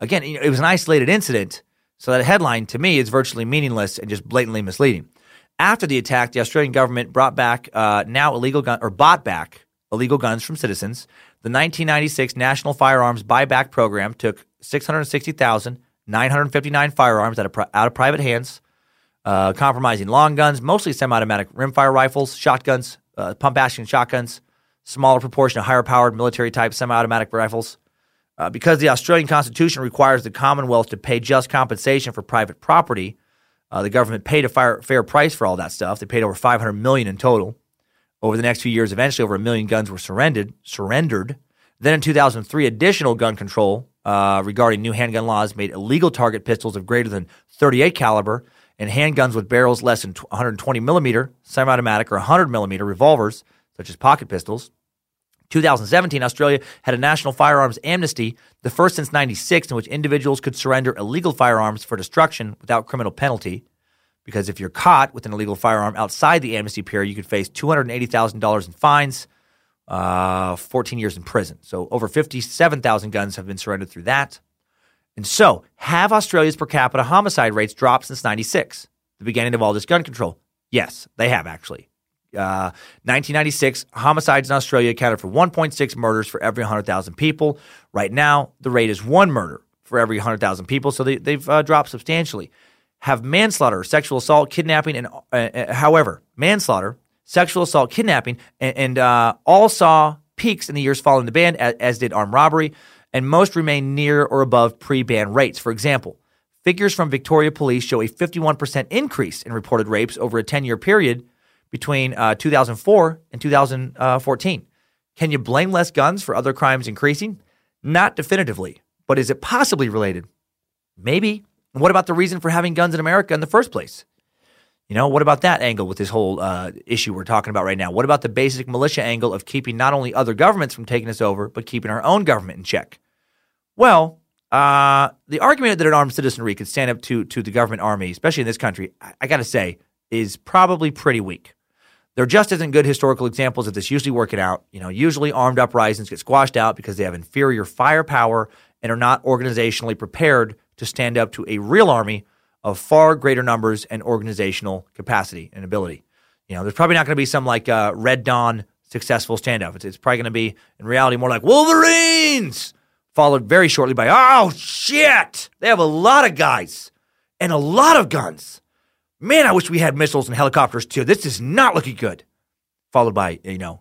Again, it was an isolated incident, so that headline to me is virtually meaningless and just blatantly misleading. After the attack, the Australian government bought back illegal guns from citizens. The 1996 National Firearms Buyback Program took 660,959 firearms out of private hands, compromising long guns, mostly semi-automatic rimfire rifles, shotguns, pump-action shotguns, smaller proportion of higher-powered military-type semi-automatic rifles. Because the Australian Constitution requires the Commonwealth to pay just compensation for private property, the government paid a fair price for all that stuff. They paid over $500 million in total. Over the next few years, eventually over 1 million guns were surrendered. Then in 2003, additional gun control regarding new handgun laws made illegal target pistols of greater than 38 caliber and handguns with barrels less than 120 millimeter, semi-automatic or 100 millimeter revolvers, such as pocket pistols. 2017, Australia had a national firearms amnesty, the first since 96, in which individuals could surrender illegal firearms for destruction without criminal penalty. Because if you're caught with an illegal firearm outside the amnesty period, you could face $280,000 in fines, 14 years in prison. So over 57,000 guns have been surrendered through that. And so, have Australia's per capita homicide rates dropped since 96, the beginning of all this gun control? Yes, they have actually. 1996, homicides in Australia accounted for 1.6 murders for every 100,000 people. Right now, the rate is 1 murder for every 100,000 people, so they've dropped substantially. Have manslaughter, sexual assault, kidnapping, and however, manslaughter, sexual assault, kidnapping, and all saw peaks in the years following the ban, as did armed robbery, and most remain near or above pre-ban rates. For example, figures from Victoria Police show a 51% increase in reported rapes over a 10-year period between 2004 and 2014. Can you blame less guns for other crimes increasing? Not definitively, but is it possibly related? Maybe. And what about the reason for having guns in America in the first place? What about that angle with this whole issue we're talking about right now? What about the basic militia angle of keeping not only other governments from taking us over, but keeping our own government in check? Well, the argument that an armed citizenry could stand up to the government army, especially in this country, I got to say, is probably pretty weak. There just isn't good historical examples of this usually working out. Usually armed uprisings get squashed out because they have inferior firepower and are not organizationally prepared to stand up to a real army of far greater numbers and organizational capacity and ability. There's probably not going to be some like Red Dawn successful standoff. It's probably going to be, in reality, more like Wolverines, followed very shortly by, oh, shit, they have a lot of guys and a lot of guns. Man, I wish we had missiles and helicopters too. This is not looking good. Followed by,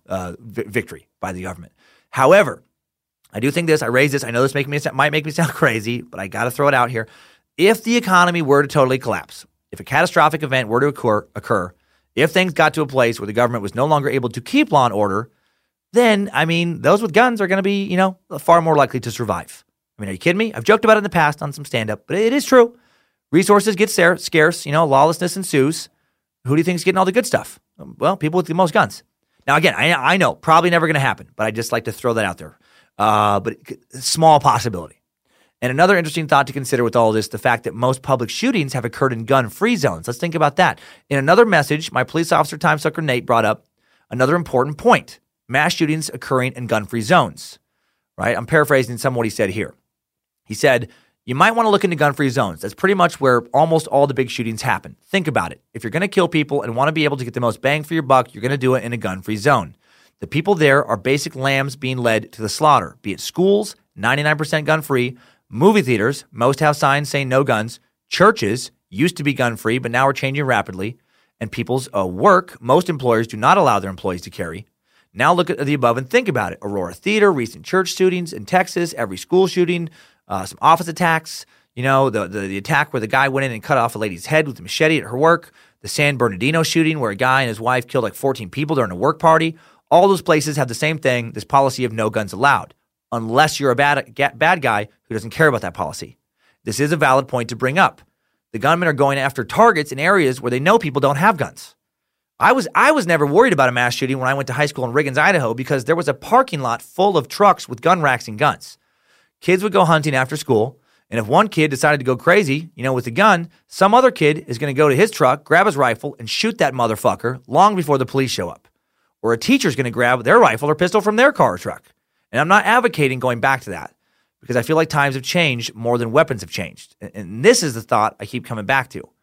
victory by the government. However, I do think this. I raise this. I know this might make me sound crazy, but I got to throw it out here. If the economy were to totally collapse, if a catastrophic event were to occur, if things got to a place where the government was no longer able to keep law and order, then, those with guns are going to be, far more likely to survive. Are you kidding me? I've joked about it in the past on some stand-up, but it is true. Resources get scarce, lawlessness ensues. Who do you think is getting all the good stuff? Well, people with the most guns. Now, again, I know, probably never going to happen, but I just like to throw that out there. But small possibility. And another interesting thought to consider with all of this, the fact that most public shootings have occurred in gun-free zones. Let's think about that. In another message, my police officer, time sucker Nate, brought up another important point. Mass shootings occurring in gun-free zones. Right? I'm paraphrasing some of what he said here. He said, you might want to look into gun-free zones. That's pretty much where almost all the big shootings happen. Think about it. If you're going to kill people and want to be able to get the most bang for your buck, you're going to do it in a gun-free zone. The people there are basic lambs being led to the slaughter, be it schools, 99% gun-free, movie theaters, most have signs saying no guns, churches, used to be gun-free, but now are changing rapidly, and people's work, most employers do not allow their employees to carry. Now look at the above and think about it. Aurora Theater, recent church shootings in Texas, every school shooting, some office attacks, the attack where the guy went in and cut off a lady's head with a machete at her work, the San Bernardino shooting where a guy and his wife killed like 14 people during a work party. All those places have the same thing, this policy of no guns allowed, unless you're a bad guy who doesn't care about that policy. This is a valid point to bring up. The gunmen are going after targets in areas where they know people don't have guns. I was never worried about a mass shooting when I went to high school in Riggins, Idaho, because there was a parking lot full of trucks with gun racks and guns. Kids would go hunting after school, and if one kid decided to go crazy, with a gun, some other kid is going to go to his truck, grab his rifle, and shoot that motherfucker long before the police show up. Or a teacher's going to grab their rifle or pistol from their car or truck. And I'm not advocating going back to that. because I feel like times have changed more than weapons have changed. And this is the thought I keep coming back to.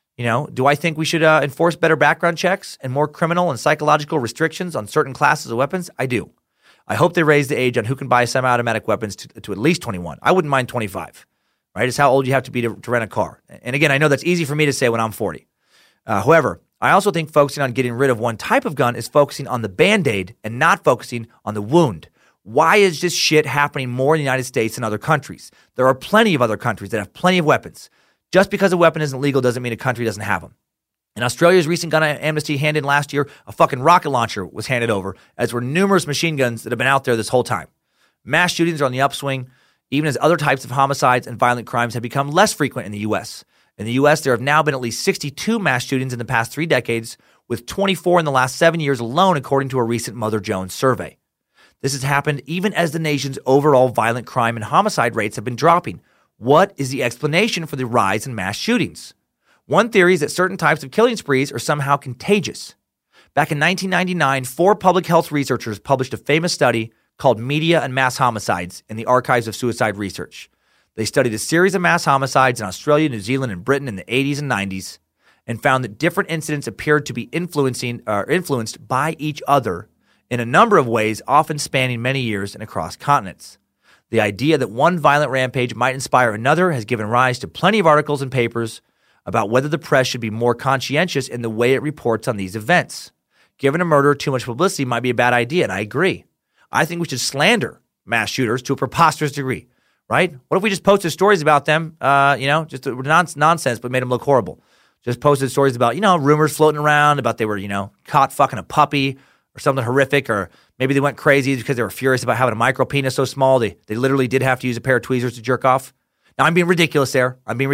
Do I think we should enforce better background checks and more criminal and psychological restrictions on certain classes of weapons? I do. I hope they raise the age on who can buy semi-automatic weapons to at least 21. I wouldn't mind 25, right? It's how old you have to be to rent a car. And again, I know that's easy for me to say when I'm 40. However, I also think focusing on getting rid of one type of gun is focusing on the Band-Aid and not focusing on the wound. Why is this shit happening more in the United States than other countries? There are plenty of other countries that have plenty of weapons. Just because a weapon isn't legal doesn't mean a country doesn't have them. In Australia's recent gun amnesty handed last year, a fucking rocket launcher was handed over, as were numerous machine guns that have been out there this whole time. Mass shootings are on the upswing, even as other types of homicides and violent crimes have become less frequent in the U.S. In the U.S., there have now been at least 62 mass shootings in the past 3 decades, with 24 in the last 7 years alone, according to a recent Mother Jones survey. This has happened even as the nation's overall violent crime and homicide rates have been dropping. What is the explanation for the rise in mass shootings? One theory is that certain types of killing sprees are somehow contagious. Back in 1999, 4 public health researchers published a famous study called Media and Mass Homicides in the Archives of Suicide Research. They studied a series of mass homicides in Australia, New Zealand, and Britain in the 80s and 90s and found that different incidents appeared to be influenced by each other in a number of ways, often spanning many years and across continents. The idea that one violent rampage might inspire another has given rise to plenty of articles and papers about whether the press should be more conscientious in the way it reports on these events. Giving a murderer too much publicity might be a bad idea, and I agree. I think we should slander mass shooters to a preposterous degree, right? What if we just posted stories about them, just nonsense, but made them look horrible? Just posted stories about, rumors floating around about they were, caught fucking a puppy or something horrific, or maybe they went crazy because they were furious about having a micro penis so small they literally did have to use a pair of tweezers to jerk off. Now, I'm being ridiculous there.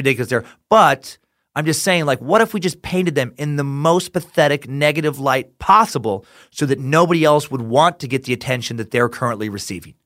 But I'm just saying, what if we just painted them in the most pathetic, negative light possible so that nobody else would want to get the attention that they're currently receiving?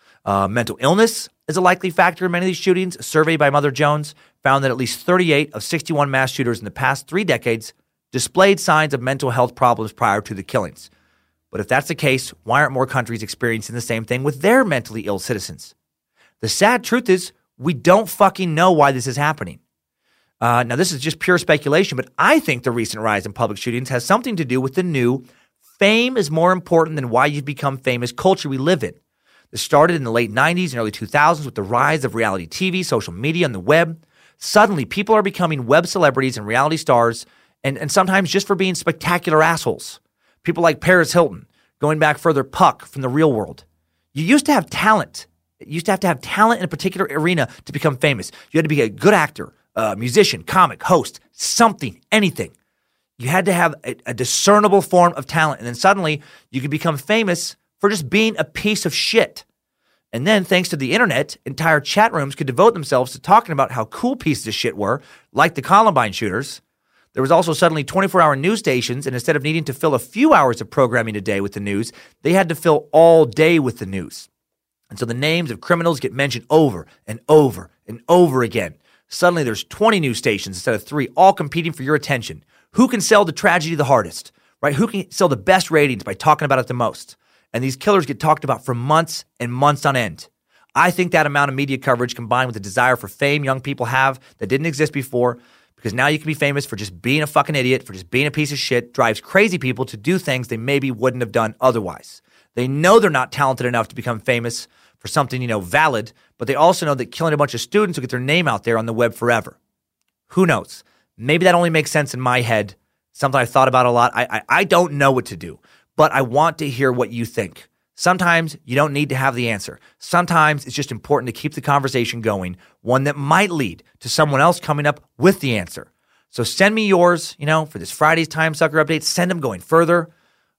Mental illness is a likely factor in many of these shootings. A survey by Mother Jones found that at least 38 of 61 mass shooters in the past 3 decades displayed signs of mental health problems prior to the killings. But if that's the case, why aren't more countries experiencing the same thing with their mentally ill citizens? The sad truth is we don't fucking know why this is happening. Now, this is just pure speculation, but I think the recent rise in public shootings has something to do with the new fame is more important than why you've become famous culture we live in. This started in the late 90s and early 2000s with the rise of reality TV, social media, and the web. Suddenly, people are becoming web celebrities and reality stars, and sometimes just for being spectacular assholes. People like Paris Hilton, going back further, Puck from The Real World. You used to have talent. You used to have talent in a particular arena to become famous. You had to be a good actor, musician, comic, host, something, anything. You had to have a discernible form of talent. And then suddenly you could become famous for just being a piece of shit. And then thanks to the internet, entire chat rooms could devote themselves to talking about how cool pieces of shit were, like the Columbine shooters. There was also suddenly 24-hour news stations, and instead of needing to fill a few hours of programming a day with the news, they had to fill all day with the news. And so the names of criminals get mentioned over and over and over again. Suddenly there's 20 news stations instead of 3, all competing for your attention. Who can sell the tragedy the hardest, right? Who can sell the best ratings by talking about it the most? And these killers get talked about for months and months on end. I think that amount of media coverage combined with the desire for fame young people have that didn't exist before, because now you can be famous for just being a fucking idiot, for just being a piece of shit, drives crazy people to do things they maybe wouldn't have done otherwise. They know they're not talented enough to become famous for something, valid, but they also know that killing a bunch of students will get their name out there on the web forever. Who knows? Maybe that only makes sense in my head, something I've thought about a lot. I don't know what to do, but I want to hear what you think. Sometimes you don't need to have the answer. Sometimes it's just important to keep the conversation going, one that might lead to someone else coming up with the answer. So send me yours, for this Friday's Time Sucker update. Send them going further.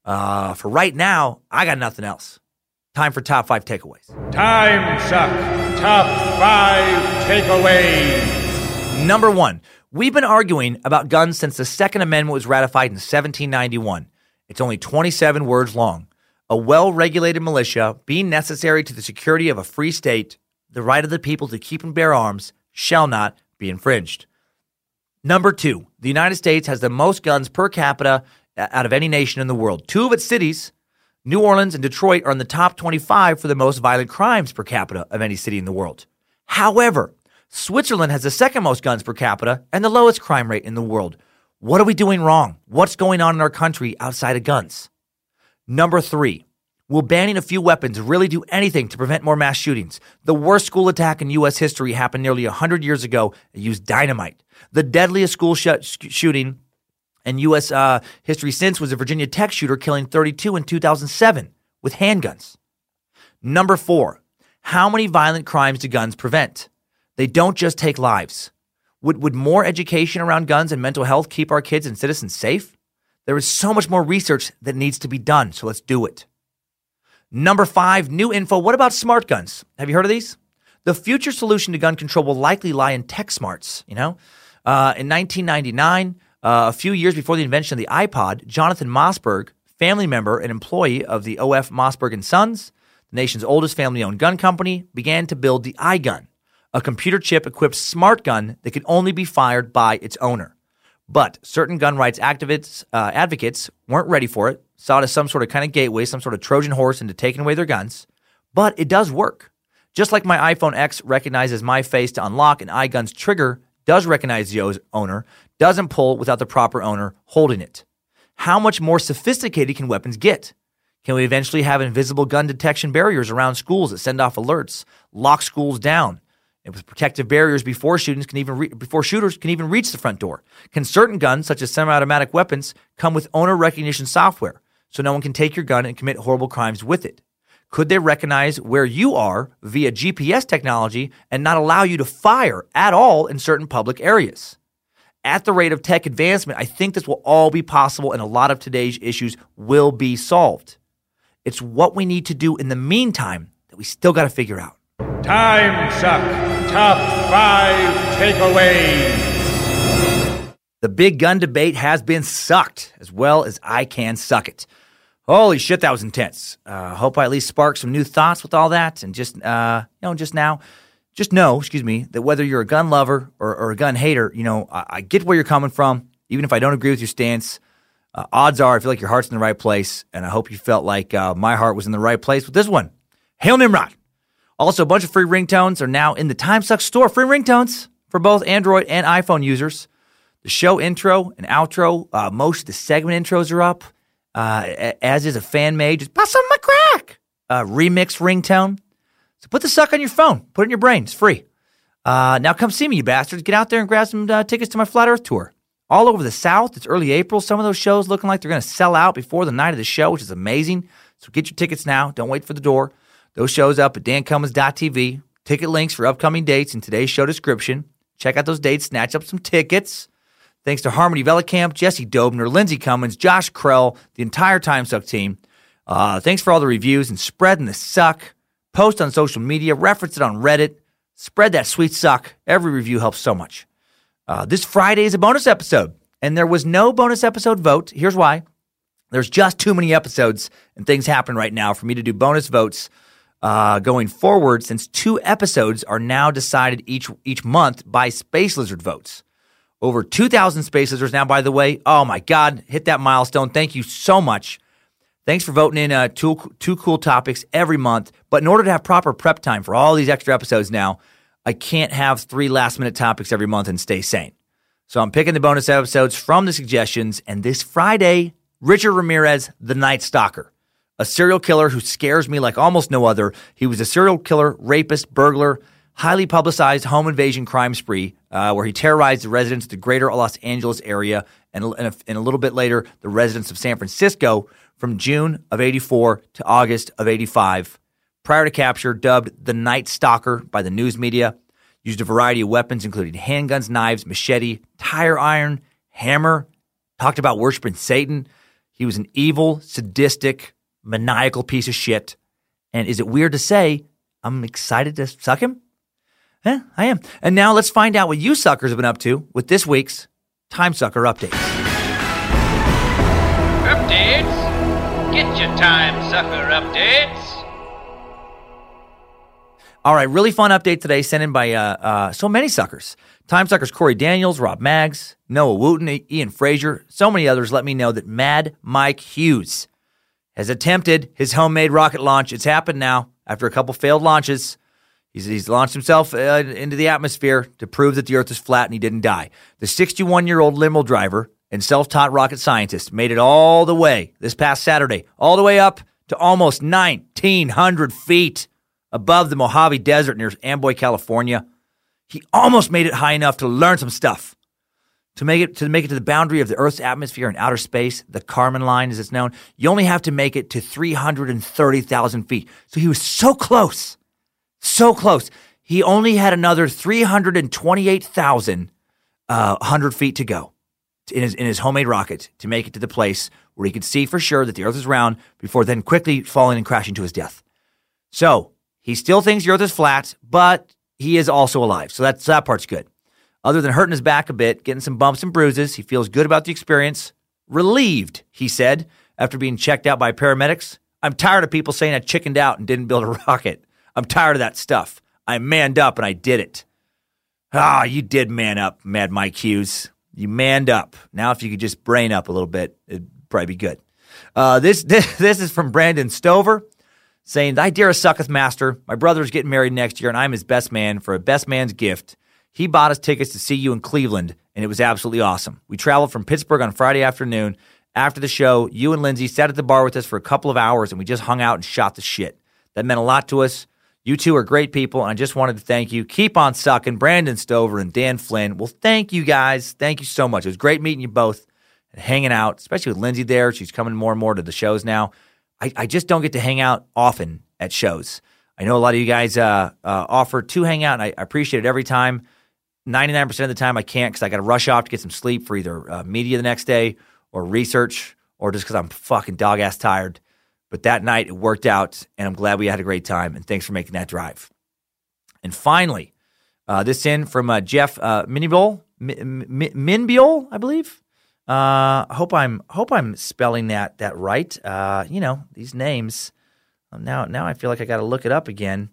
For right now, I got nothing else. Time for Top 5 Takeaways. Time Suck Top 5 Takeaways. Number 1, we've been arguing about guns since the Second Amendment was ratified in 1791. It's only 27 words long. A well-regulated militia being necessary to the security of a free state, the right of the people to keep and bear arms shall not be infringed. Number 2, the United States has the most guns per capita out of any nation in the world. 2 of its cities New Orleans and Detroit are in the top 25 for the most violent crimes per capita of any city in the world. However, Switzerland has the second most guns per capita and the lowest crime rate in the world. What are we doing wrong? What's going on in our country outside of guns? Number 3, will banning a few weapons really do anything to prevent more mass shootings? The worst school attack in U.S. history happened nearly 100 years ago. It used dynamite. The deadliest school shooting in U.S. history since was a Virginia Tech shooter killing 32 in 2007 with handguns. Number 4, how many violent crimes do guns prevent? They don't just take lives. Would more education around guns and mental health keep our kids and citizens safe? There is so much more research that needs to be done, so let's do it. Number 5, new info. What about smart guns? Have you heard of these? The future solution to gun control will likely lie in tech smarts, In 1999, a few years before the invention of the iPod, Jonathan Mossberg, family member and employee of the O.F. Mossberg & Sons, the nation's oldest family-owned gun company, began to build the iGun, a computer chip-equipped smart gun that could only be fired by its owner. But certain gun rights advocates weren't ready for it, saw it as some sort of kind of gateway, some sort of Trojan horse into taking away their guns. But it does work. Just like my iPhone X recognizes my face to unlock, an iGun's trigger does recognize the owner, doesn't pull without the proper owner holding it. How much more sophisticated can weapons get? Can we eventually have invisible gun detection barriers around schools that send off alerts, lock schools down, and with protective barriers before shooters can even reach the front door? Can certain guns, such as semi-automatic weapons, come with owner recognition software so no one can take your gun and commit horrible crimes with it? Could they recognize where you are via GPS technology and not allow you to fire at all in certain public areas? At the rate of tech advancement, I think this will all be possible and a lot of today's issues will be solved. It's what we need to do in the meantime that we still got to figure out. Time Suck Top 5 Takeaways. The big gun debate has been sucked as well as I can suck it. Holy shit, that was intense. Hope I at least sparked some new thoughts with all that. And just know that whether you're a gun lover or a gun hater, I get where you're coming from. Even if I don't agree with your stance, odds are I feel like your heart's in the right place. And I hope you felt like my heart was in the right place with this one. Hail Nimrod. Also, a bunch of free ringtones are now in the Time Suck store. Free ringtones for both Android and iPhone users. The show intro and outro, most of the segment intros are up. As is a fan-made, just bust on my crack, remix ringtone. So put the suck on your phone. Put it in your brain. It's free. Now come see me, you bastards. Get out there and grab some tickets to my Flat Earth Tour. All over the South. It's early April. Some of those shows looking like they're going to sell out before the night of the show, which is amazing. So get your tickets now. Don't wait for the door. Those shows up at dancummins.tv. Ticket links for upcoming dates in today's show description. Check out those dates. Snatch up some tickets. Thanks to Harmony Velicamp, Jesse Dobner, Lindsey Cummins, Josh Krell, the entire Time Suck team. Thanks for all the reviews and spreading the suck. Post on social media, reference it on Reddit. Spread that sweet suck. Every review helps so much. This Friday is a bonus episode, and there was no bonus episode vote. Here's why. There's just too many episodes and things happen right now for me to do bonus votes going forward, since 2 episodes are now decided each month by Space Lizard votes. Over 2,000 Space Lizards now, by the way. Oh, my God. Hit that milestone. Thank you so much. Thanks for voting in two cool topics every month. But in order to have proper prep time for all these extra episodes now, I can't have 3 last-minute topics every month and stay sane. So I'm picking the bonus episodes from the suggestions. And this Friday, Richard Ramirez, the Night Stalker, a serial killer who scares me like almost no other. He was a serial killer, rapist, burglar, highly publicized home invasion crime spree where he terrorized the residents of the greater Los Angeles area and a little bit later the residents of San Francisco from June of 84 to August of 85. Prior to capture, dubbed the Night Stalker by the news media, used a variety of weapons including handguns, knives, machete, tire iron, hammer, talked about worshiping Satan. He was an evil, sadistic, maniacal piece of shit. And is it weird to say I'm excited to suck him? I am. And now let's find out what you suckers have been up to with this week's Time Sucker Updates. Updates? Get your Time Sucker Updates. All right, really fun update today sent in by so many suckers. Time Suckers Corey Daniels, Rob Maggs, Noah Wooten, Ian Frazier, so many others let me know that Mad Mike Hughes has attempted his homemade rocket launch. It's happened now after a couple failed launches. He's launched himself into the atmosphere to prove that the Earth is flat and he didn't die. The 61-year-old limo driver and self-taught rocket scientist made it all the way this past Saturday, all the way up to almost 1,900 feet above the Mojave Desert near Amboy, California. He almost made it high enough to learn some stuff. To make it to the boundary of the Earth's atmosphere and outer space, the Kármán line as it's known, you only have to make it to 330,000 feet. So he was so close. So close. He only had another 328,100 feet to go in his homemade rocket to make it to the place where he could see for sure that the Earth is round before then quickly falling and crashing to his death. So he still thinks the Earth is flat, but he is also alive. So that part's good. Other than hurting his back a bit, getting some bumps and bruises, he feels good about the experience. Relieved, he said, after being checked out by paramedics. I'm tired of people saying I chickened out and didn't build a rocket. I'm tired of that stuff. I manned up and I did it. Ah, you did man up, Mad Mike Hughes. You manned up. Now if you could just brain up a little bit, it'd probably be good. This is from Brandon Stover saying, "Thy dearest sucketh master. My brother is getting married next year and I'm his best man for a best man's gift. He bought us tickets to see you in Cleveland, and it was absolutely awesome. We traveled from Pittsburgh on Friday afternoon. After the show, you and Lindsay sat at the bar with us for a couple of hours, and we just hung out and shot the shit. That meant a lot to us. You two are great people, and I just wanted to thank you. Keep on sucking, Brandon Stover and Dan Flynn." Well, thank you guys. Thank you so much. It was great meeting you both and hanging out, especially with Lindsay there. She's coming more and more to the shows now. I just don't get to hang out often at shows. I know a lot of you guys offer to hang out, and I appreciate it every time. 99% of the time I can't because I got to rush off to get some sleep for either media the next day or research or just because I'm fucking dog-ass tired. But that night it worked out, and I'm glad we had a great time, and thanks for making that drive. And finally, this in from Jeff Minbiol, I believe. Hope I'm spelling that right. These names. Now I feel like I got to look it up again.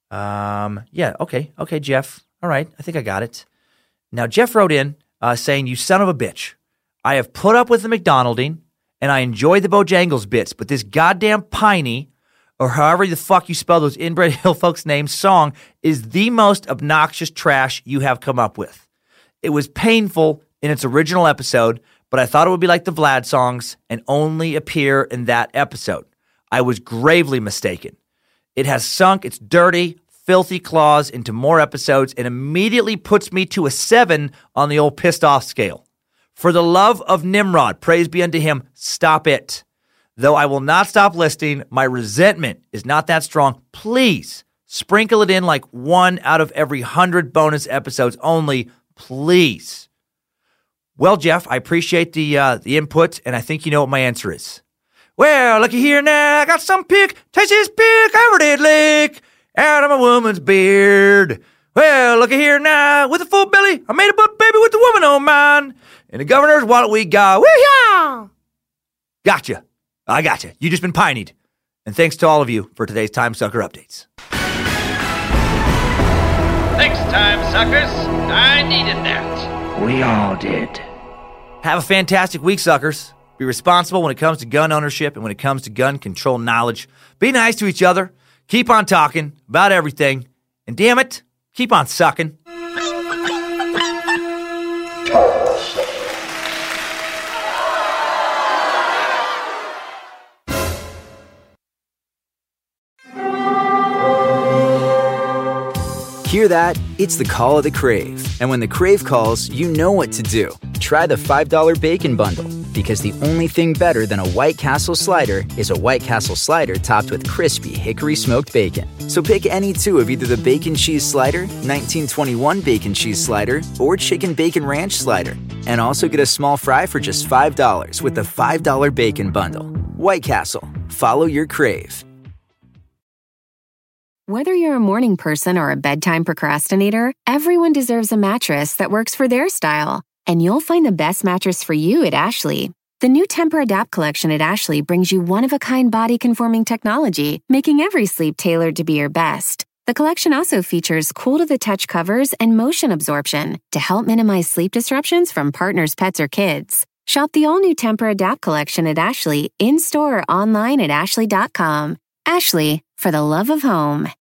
Okay, Jeff. All right, I think I got it. Now, Jeff wrote in saying, "You son of a bitch. I have put up with the McDonalding, and I enjoy the Bojangles bits, but this goddamn Piney, or however the fuck you spell those inbred hill folks' names, song is the most obnoxious trash you have come up with. It was painful in its original episode, but I thought it would be like the Vlad songs and only appear in that episode. I was gravely mistaken. It has sunk its dirty, filthy claws into more episodes and immediately puts me to a 7 on the old pissed off scale. For the love of Nimrod, praise be unto him, stop it. Though I will not stop listening, my resentment is not that strong. Please sprinkle it in like 1 out of every 100 bonus episodes only, please." Well, Jeff, I appreciate the input, and I think you know what my answer is. "Well, looky here now, I got some pick, taste this pick, I did lick out of my woman's beard. Well, looky here now, with a full belly, I made a butt baby with the woman on mine. And the governor's wallet we got. Wee-haw! Gotcha. I gotcha. You just been pinied. And thanks to all of you for today's Time Sucker updates. Thanks, Time Suckers. I needed that. We all did. Have a fantastic week, suckers. Be responsible when it comes to gun ownership and when it comes to gun control knowledge. Be nice to each other. Keep on talking about everything. And damn it, keep on sucking. Hear that? It's the call of the Crave. And when the Crave calls, you know what to do. Try the $5 Bacon Bundle. Because the only thing better than a White Castle slider is a White Castle slider topped with crispy hickory smoked bacon. So pick any two of either the Bacon Cheese Slider, 1921 Bacon Cheese Slider, or Chicken Bacon Ranch Slider. And also get a small fry for just $5 with the $5 Bacon Bundle. White Castle. Follow your Crave. Whether you're a morning person or a bedtime procrastinator, everyone deserves a mattress that works for their style. And you'll find the best mattress for you at Ashley. The new Tempur-Adapt collection at Ashley brings you one-of-a-kind body-conforming technology, making every sleep tailored to be your best. The collection also features cool-to-the-touch covers and motion absorption to help minimize sleep disruptions from partners, pets, or kids. Shop the all-new Tempur-Adapt collection at Ashley, in-store or online at ashley.com. Ashley, for the love of home.